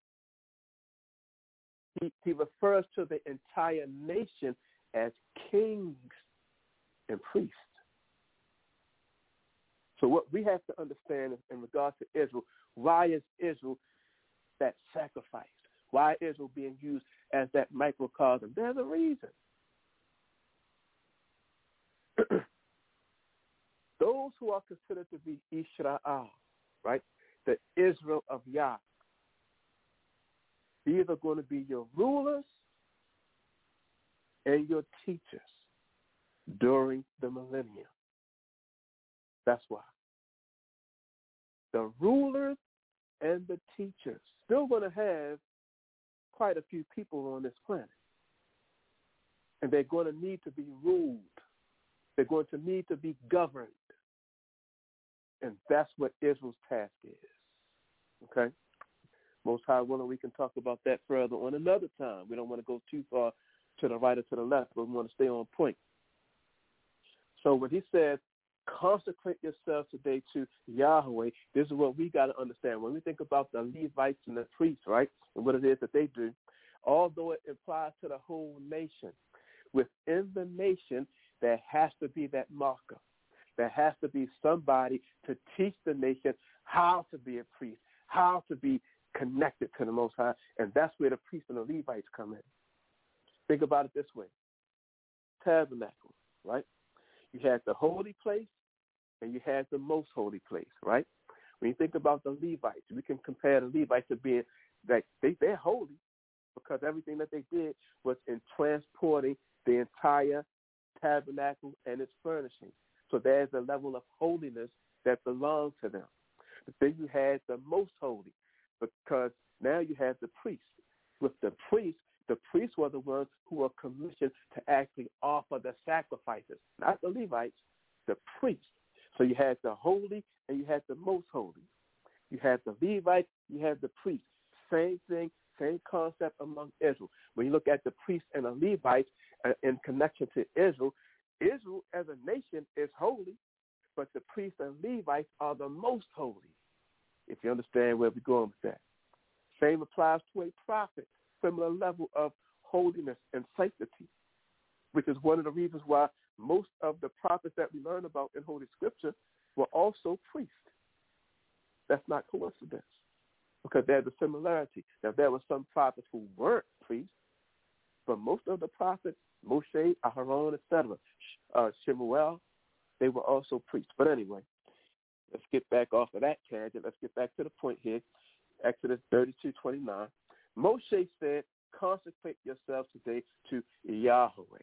He, he refers to the entire nation as kings and priests. So what we have to understand in, in regards to Israel, why is Israel that sacrifice? Why is Israel being used as that microcosm? There's a reason. Those who are considered to be Israel, right, the Israel of Yah, these are going to be your rulers and your teachers during the millennium. That's why. The rulers and the teachers still going to have quite a few people on this planet. And they're going to need to be ruled. They're going to need to be governed. And that's what Israel's task is. Okay? Most High willing, we can talk about that further on another time. We don't want to go too far to the right or to the left, but we want to stay on point. So when he says, consecrate yourselves today to Yahweh, this is what we got to understand. When we think about the Levites and the priests, right, and what it is that they do, although it applies to the whole nation, within the nation, there has to be that marker. There has to be somebody to teach the nation how to be a priest, how to be connected to the Most High, and that's where the priests and the Levites come in. Think about it this way. Tabernacle, right? You had the holy place and you had the most holy place, right? When you think about the Levites, we can compare the Levites to being like they, they're holy because everything that they did was in transporting the entire tabernacle and its furnishing. So there's a level of holiness that belongs to them. But then you had the most holy because now you have the priests. With the priests, the priests were the ones who were commissioned to actually offer the sacrifices, not the Levites, the priests. So you had the holy and you had the most holy. You had the Levites, you had the priests. Same thing, same concept among Israel. When you look at the priests and the Levites uh, in connection to Israel, Israel as a nation is holy, but the priests and Levites are the most holy, if you understand where we're going with that. Same applies to a prophet, similar level of holiness and sanctity, which is one of the reasons why most of the prophets that we learn about in Holy Scripture were also priests. That's not coincidence, because there's a similarity. Now, there were some prophets who weren't priests, but most of the prophets, Moshe, Aharon, et cetera, uh, Shemuel, they were also priests. But anyway, let's get back off of that tangent. Let's get back to the point here. Exodus thirty-two twenty-nine. Moshe said, consecrate yourselves today to Yahweh.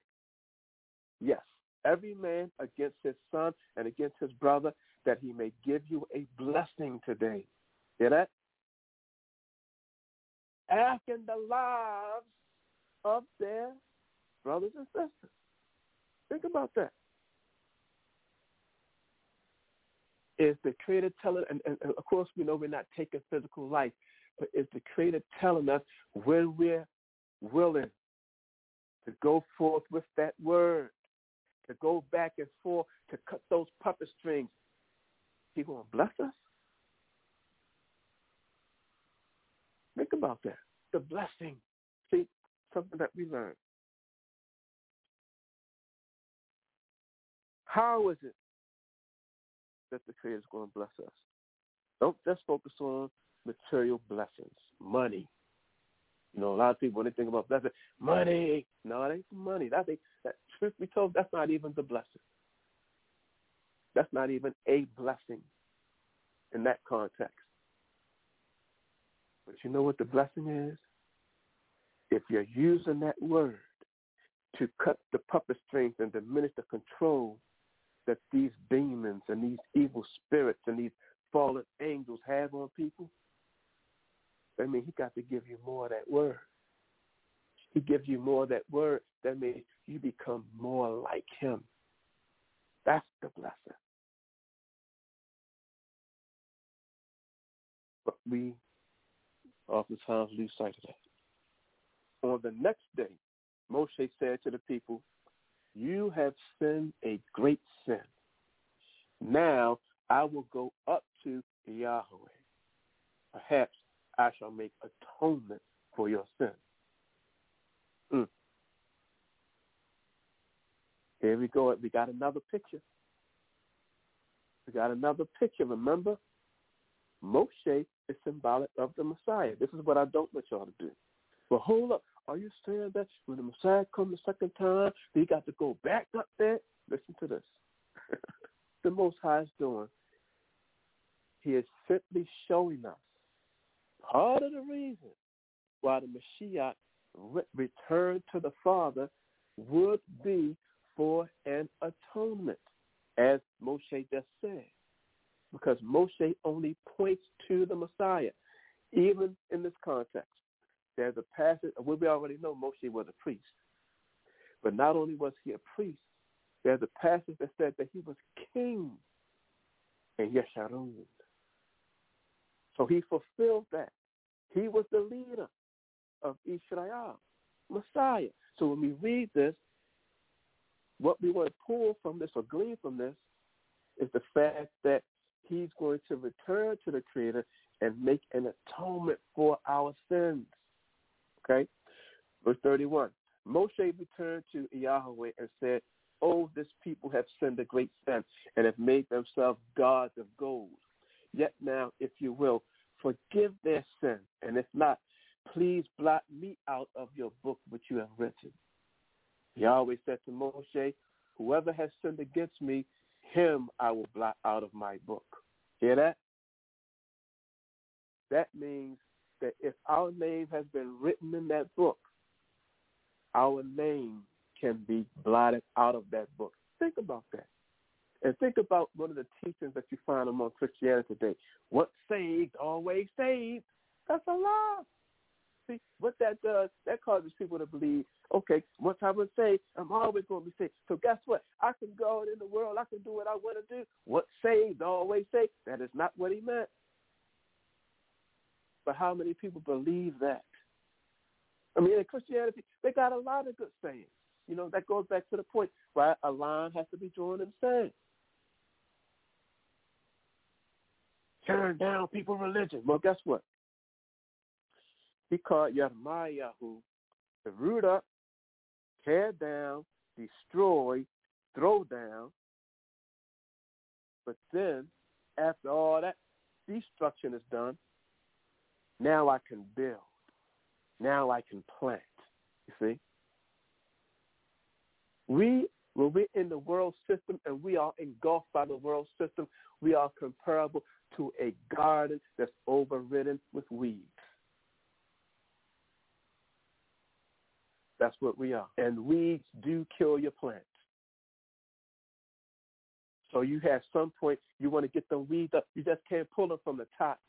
Yes, every man against his son and against his brother, that he may give you a blessing today. Hear that? Asking the lives of their brothers and sisters. Think about that. Is the Creator telling, and, and, and of course we know we're not taking physical life, but is the Creator telling us when we're willing to go forth with that word, to go back and forth, to cut those puppet strings, He going to bless us? Think about that. The blessing. See, something that we learned. How is it that the Creator is going to bless us? Don't just focus on material blessings, money. You know, a lot of people, when they think about blessing, money. No, it ain't the money. That ain't, that, truth be told, that's not even the blessing. That's not even a blessing in that context. But you know what the blessing is? If you're using that word to cut the puppet strings and diminish the control that these demons and these evil spirits and these fallen angels have on people, that means He got to give you more of that word. He gives you more of that word. That means you become more like Him. That's the blessing. But we oftentimes lose sight of that. On the next day, Moshe said to the people, you have sinned a great sin. Now I will go up to Yahweh. Perhaps I shall make atonement for your sin. Mm. Here we go. We got another picture. We got another picture. Remember, Moshe is symbolic of the Messiah. This is what I don't want y'all to do. But hold up. Are you saying that when the Messiah comes the second time, he got to go back up there? Listen to this. The Most High is doing. He is simply showing us part of the reason why the Mashiach re- returned to the Father would be for an atonement, as Moshe just said. Because Moshe only points to the Messiah. Even in this context, there's a passage, well, we already know Moshe was a priest. But not only was he a priest, there's a passage that said that he was king in Yesharun. So he fulfilled that. He was the leader of Israel, Messiah. So when we read this, what we want to pull from this or glean from this is the fact that he's going to return to the Creator and make an atonement for our sins. Okay? Verse thirty-one. Moshe returned to Yahweh and said, oh, this people have sinned a great sin and have made themselves gods of gold. Yet now, if you will, forgive their sin, and if not, please blot me out of your book which you have written. Yahweh said to Moshe, whoever has sinned against me, him I will blot out of my book. Hear that? That means that if our name has been written in that book, our name can be blotted out of that book. Think about that. And think about one of the teachings that you find among Christianity today. Once saved, always saved. That's a lie. See, what that does, that causes people to believe, okay, once I was saved, I'm always going to be saved. So guess what? I can go out in the world. I can do what I want to do. Once saved, always saved. That is not what he meant. But how many people believe that? I mean, in Christianity, they got a lot of good sayings. You know, that goes back to the point why a line has to be drawn in the sand. Turn down people's religion. Well, guess what? He called Yirmiyahu to root up, tear down, destroy, throw down. But then, after all that destruction is done, now I can build. Now I can plant. You see? We, when we're in the world system and we are engulfed by the world system, we are comparable to a garden that's overridden with weeds. That's what we are. And weeds do kill your plants. So you have some point, you want to get them weeds up. You just can't pull them from the top.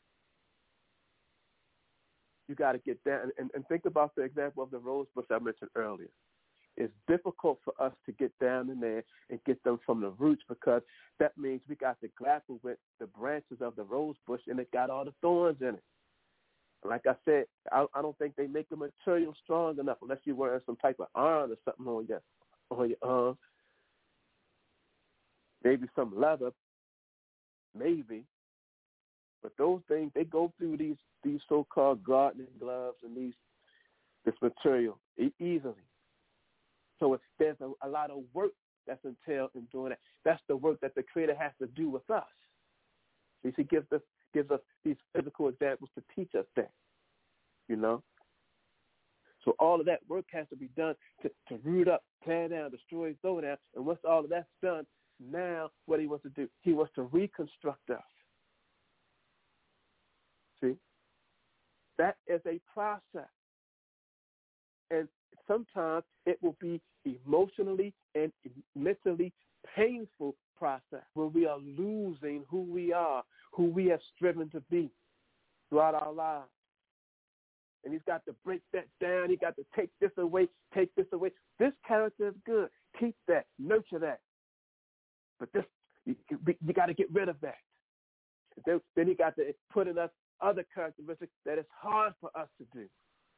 You got to get down. And, and think about the example of the rose bush I mentioned earlier. It's difficult for us to get down in there and get them from the roots because that means we got to grapple with the branches of the rose bush and it got all the thorns in it. Like I said, I, I don't think they make the material strong enough unless you're wearing some type of iron or something on your on your arm. Maybe some leather, maybe. But those things, they go through these these so-called gardening gloves and these this material e- easily. So it's, there's a, a lot of work that's entailed in doing that. That's the work that the Creator has to do with us. See, he gives us gives us these physical examples to teach us that, you know. So all of that work has to be done to, to root up, tear down, destroy, throw down. And once all of that's done, now what he wants to do, he wants to reconstruct us. See? That is a process. And sometimes it will be emotionally and mentally painful process when we are losing who we are, who we have striven to be throughout our lives. And he's got to break that down. He got to take this away, take this away. This character is good. Keep that, nurture that. But this, you, you got to get rid of that. Then, then he got to put in us other characteristics that is hard for us to do.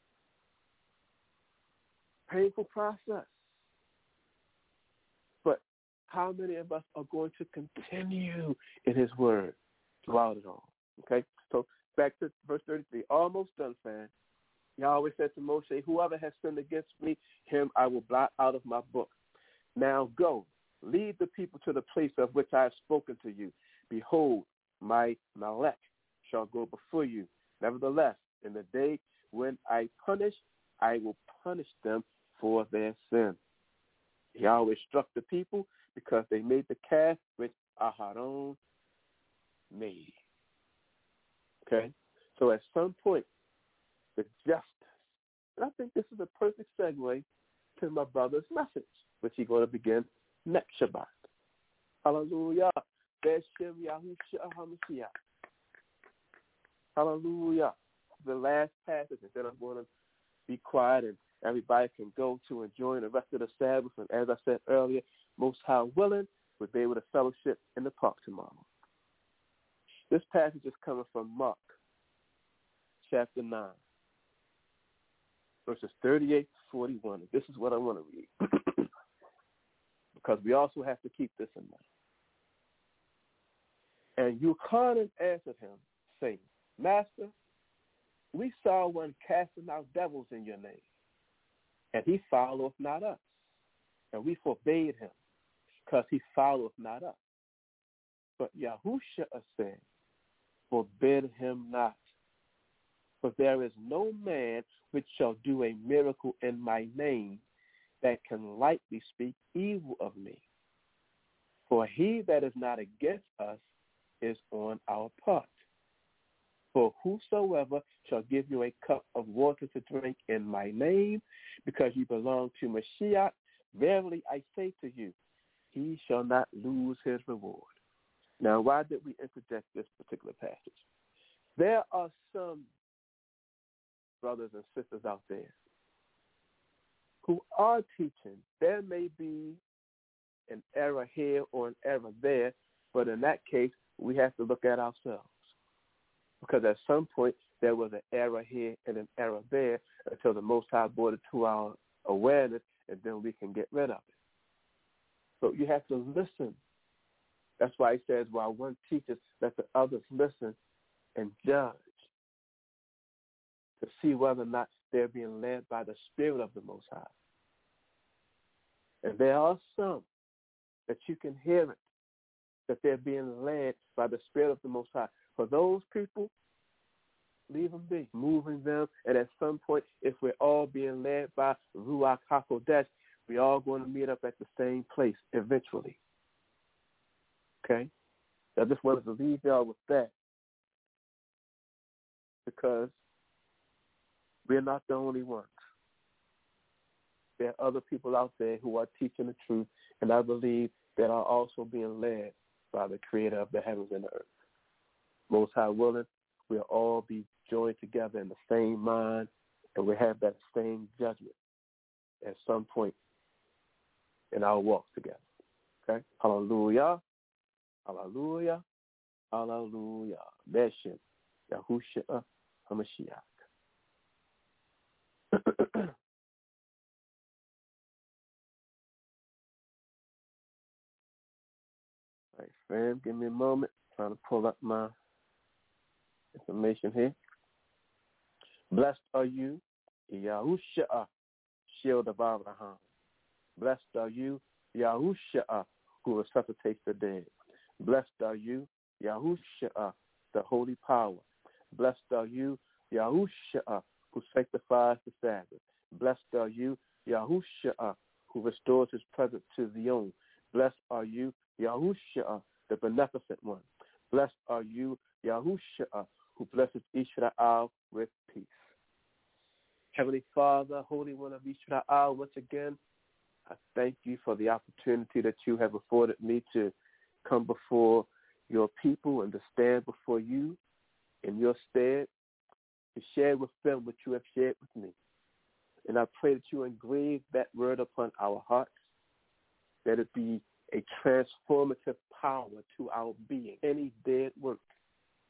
Painful process. But how many of us are going to continue in his word throughout it all? Okay? So back to verse thirty-three. Almost done, fam. Yahweh said to Moshe, whoever has sinned against me, him I will blot out of my book. Now go, lead the people to the place of which I have spoken to you. Behold, my Malek shall go before you. Nevertheless, in the day when I punish, I will punish them for their sin. Yahweh struck the people because they made the calf which Aharon made. Okay? So at some point, the justice, and I think this is a perfect segue to my brother's message, which he's going to begin next Shabbat. Hallelujah. Beshem Yahushua HaMashiach. Hallelujah. The last passage, and then I'm going to be quiet and everybody can go to enjoy the rest of the Sabbath. And as I said earlier, Most High willing, we'll be able to fellowship in the park tomorrow. This passage is coming from Mark, chapter nine, verses thirty-eight to forty-one. This is what I want to read, because we also have to keep this in mind. And Yuchanan answered him, saying, Master, we saw one casting out devils in your name, and he followeth not us. And we forbade him, because he followeth not us. But Yahushua said, forbid him not. For there is no man which shall do a miracle in my name that can lightly speak evil of me. For he that is not against us is on our part. For whosoever shall give you a cup of water to drink in my name, because you belong to Mashiach, verily I say to you, he shall not lose his reward. Now, why did we interject this particular passage? There are some brothers and sisters out there who are teaching. There may be an error here or an error there, but in that case, we have to look at ourselves. Because at some point, there was an error here and an error there until the Most High brought it to our awareness, and then we can get rid of it. So you have to listen. That's why he says, while one teaches, let the others listen and judge to see whether or not they're being led by the Spirit of the Most High. And there are some that you can hear it, that they're being led by the Spirit of the Most High. For those people, leave them be, moving them. And at some point, if we're all being led by Ruach HaKodesh, we're all going to meet up at the same place eventually. Okay? I just wanted to leave y'all with that, because we're not the only ones. There are other people out there who are teaching the truth, and I believe that are also being led by the Creator of the heavens and the earth. Most High willing, we'll all be joined together in the same mind, and we'll have that same judgment at some point in our walk together. Okay? Hallelujah. Hallelujah. Hallelujah. Beshem Yahushua HaMashiach. All right, fam, give me a moment. I'm trying to pull up my information here. Blessed are you, Yahushua, shield of Abraham. Blessed are you, Yahushua, who resuscitates the dead. Blessed are you, Yahushua, the holy power. Blessed are you, Yahushua, who sanctifies the Sabbath. Blessed are you, Yahushua, who restores his presence to Zion. Blessed are you, Yahushua, the beneficent one. Blessed are you, Yahushua, who blesses Israel with peace. Heavenly Father, Holy One of Israel, once again, I thank you for the opportunity that you have afforded me to come before your people and to stand before you in your stead, to share with them what you have shared with me. And I pray that you engrave that word upon our hearts, that it be a transformative power to our being. Any dead work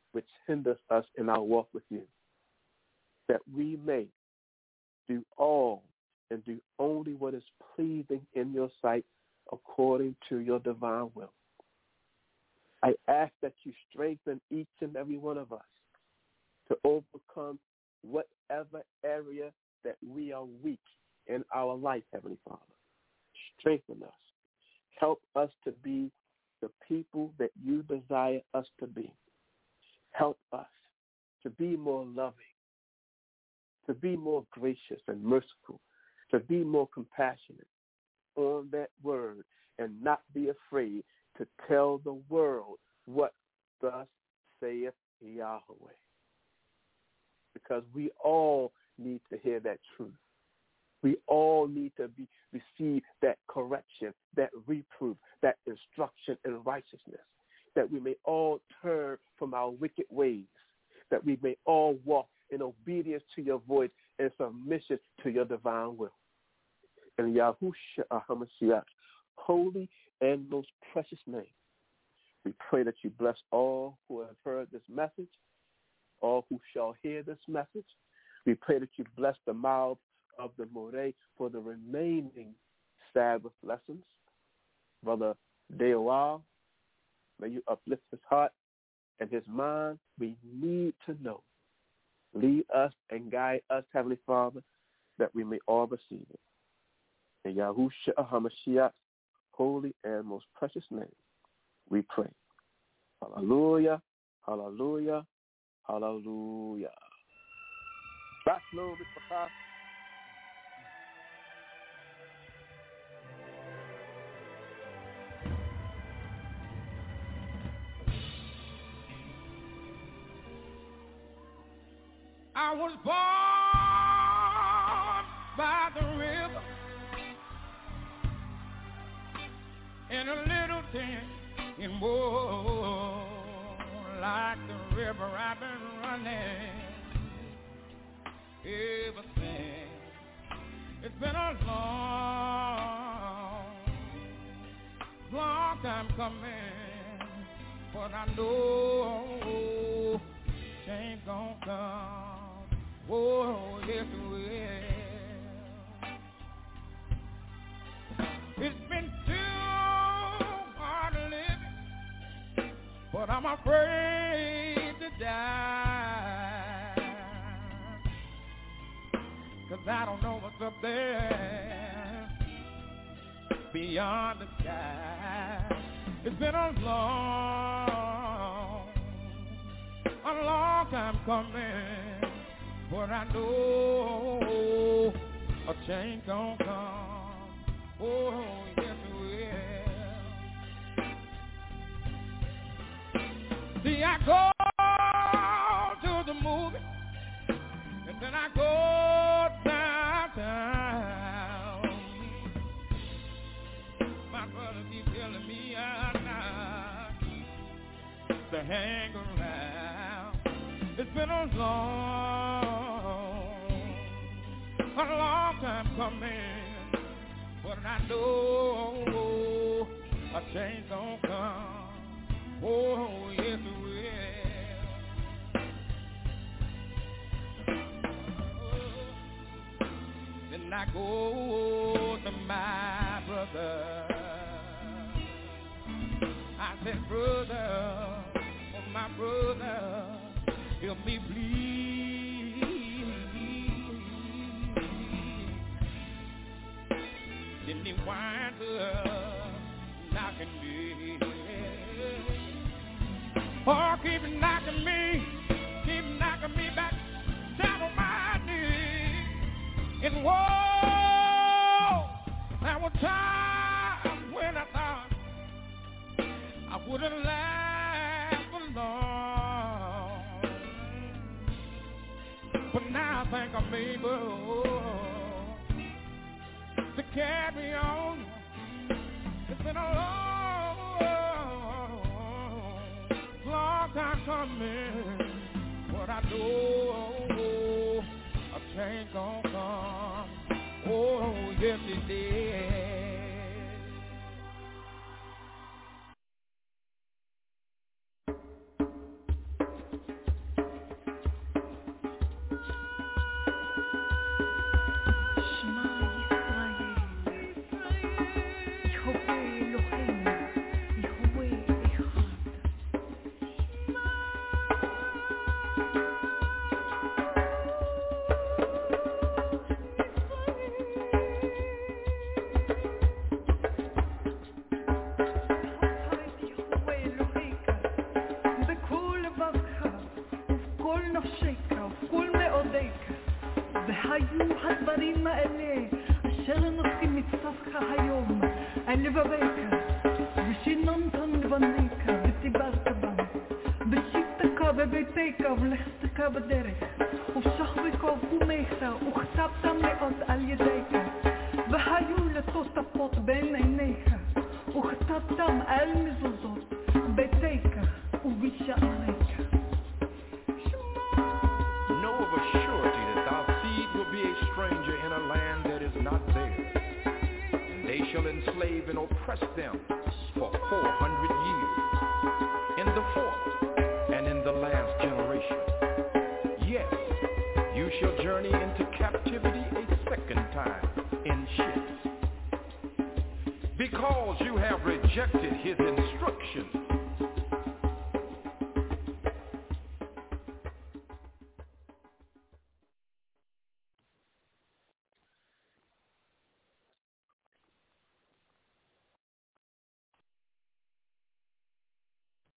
which hinders us in our walk with you, that we may do all and do only what is pleasing in your sight according to your divine will. I ask that you strengthen each and every one of us to overcome whatever area that we are weak in our life, Heavenly Father. Strengthen us. Help us to be the people that you desire us to be. Help us to be more loving, to be more gracious and merciful, to be more compassionate on that word and not be afraid to tell the world what thus saith Yahweh. Because we all need to hear that truth. We all need to be receive that correction, that reproof, that instruction in righteousness, that we may all turn from our wicked ways, that we may all walk in obedience to your voice and submission to your divine will. In Yahushua HaMashiach, holy and most precious name, we pray that you bless all who have heard this message, all who shall hear this message. We pray that you bless the mouth of the Moreh for the remaining Sabbath lessons. Brother Deowal, may you uplift his heart and his mind. We need to know. Lead us and guide us, Heavenly Father, that we may all receive it. In Yahushua HaMashiach's holy and most precious name, we pray. Hallelujah, hallelujah, hallelujah. That's no Mishpachah. I was born by the river in a little tent in Moore, like the river I've been running ever since. It's been a long, long time coming, but I know change gon' come. Oh, yes it will. It's been too hard living, but I'm afraid to die, 'cause I don't know what's up there beyond the sky. It's been a long, a long time coming, but I know a change gon' come. Oh, yes it will. See, I go to the movie, and then I go downtown. My brother keep telling me I'm not to hang around. It's been a long, a long time coming, but I know a change gon' come. Oh, yes it will. Then I go to my brother. I said, brother, oh my brother, help me please. Then he winds up knocking me. Oh, keep knocking me, keep knocking me back down on my knees. And whoa, there were times when I thought I wouldn't last for long, but now I think I'm able to carry on. It's been a long, long time coming, but I know a change gon' come. Oh, yes it did. והיו הדברים האלה אשר נושאים מצווך היום אל לבביך ושיננתם לבניך ודיברת בם בשבתך בביתך ולכתך בדרך ובשכבך ובחומיך וכתבת מאוד על ידיך והיו לתוספות בין עיניך וכתבתם על מזוזות ביתך ובשעריך. Know of a surety that thy seed will be a stranger in a land that is not theirs, and they shall enslave and oppress them for four hundred years. In the fourth and in the last generation, yes, you shall journey into captivity a second time in ships. Because you have rejected his instructions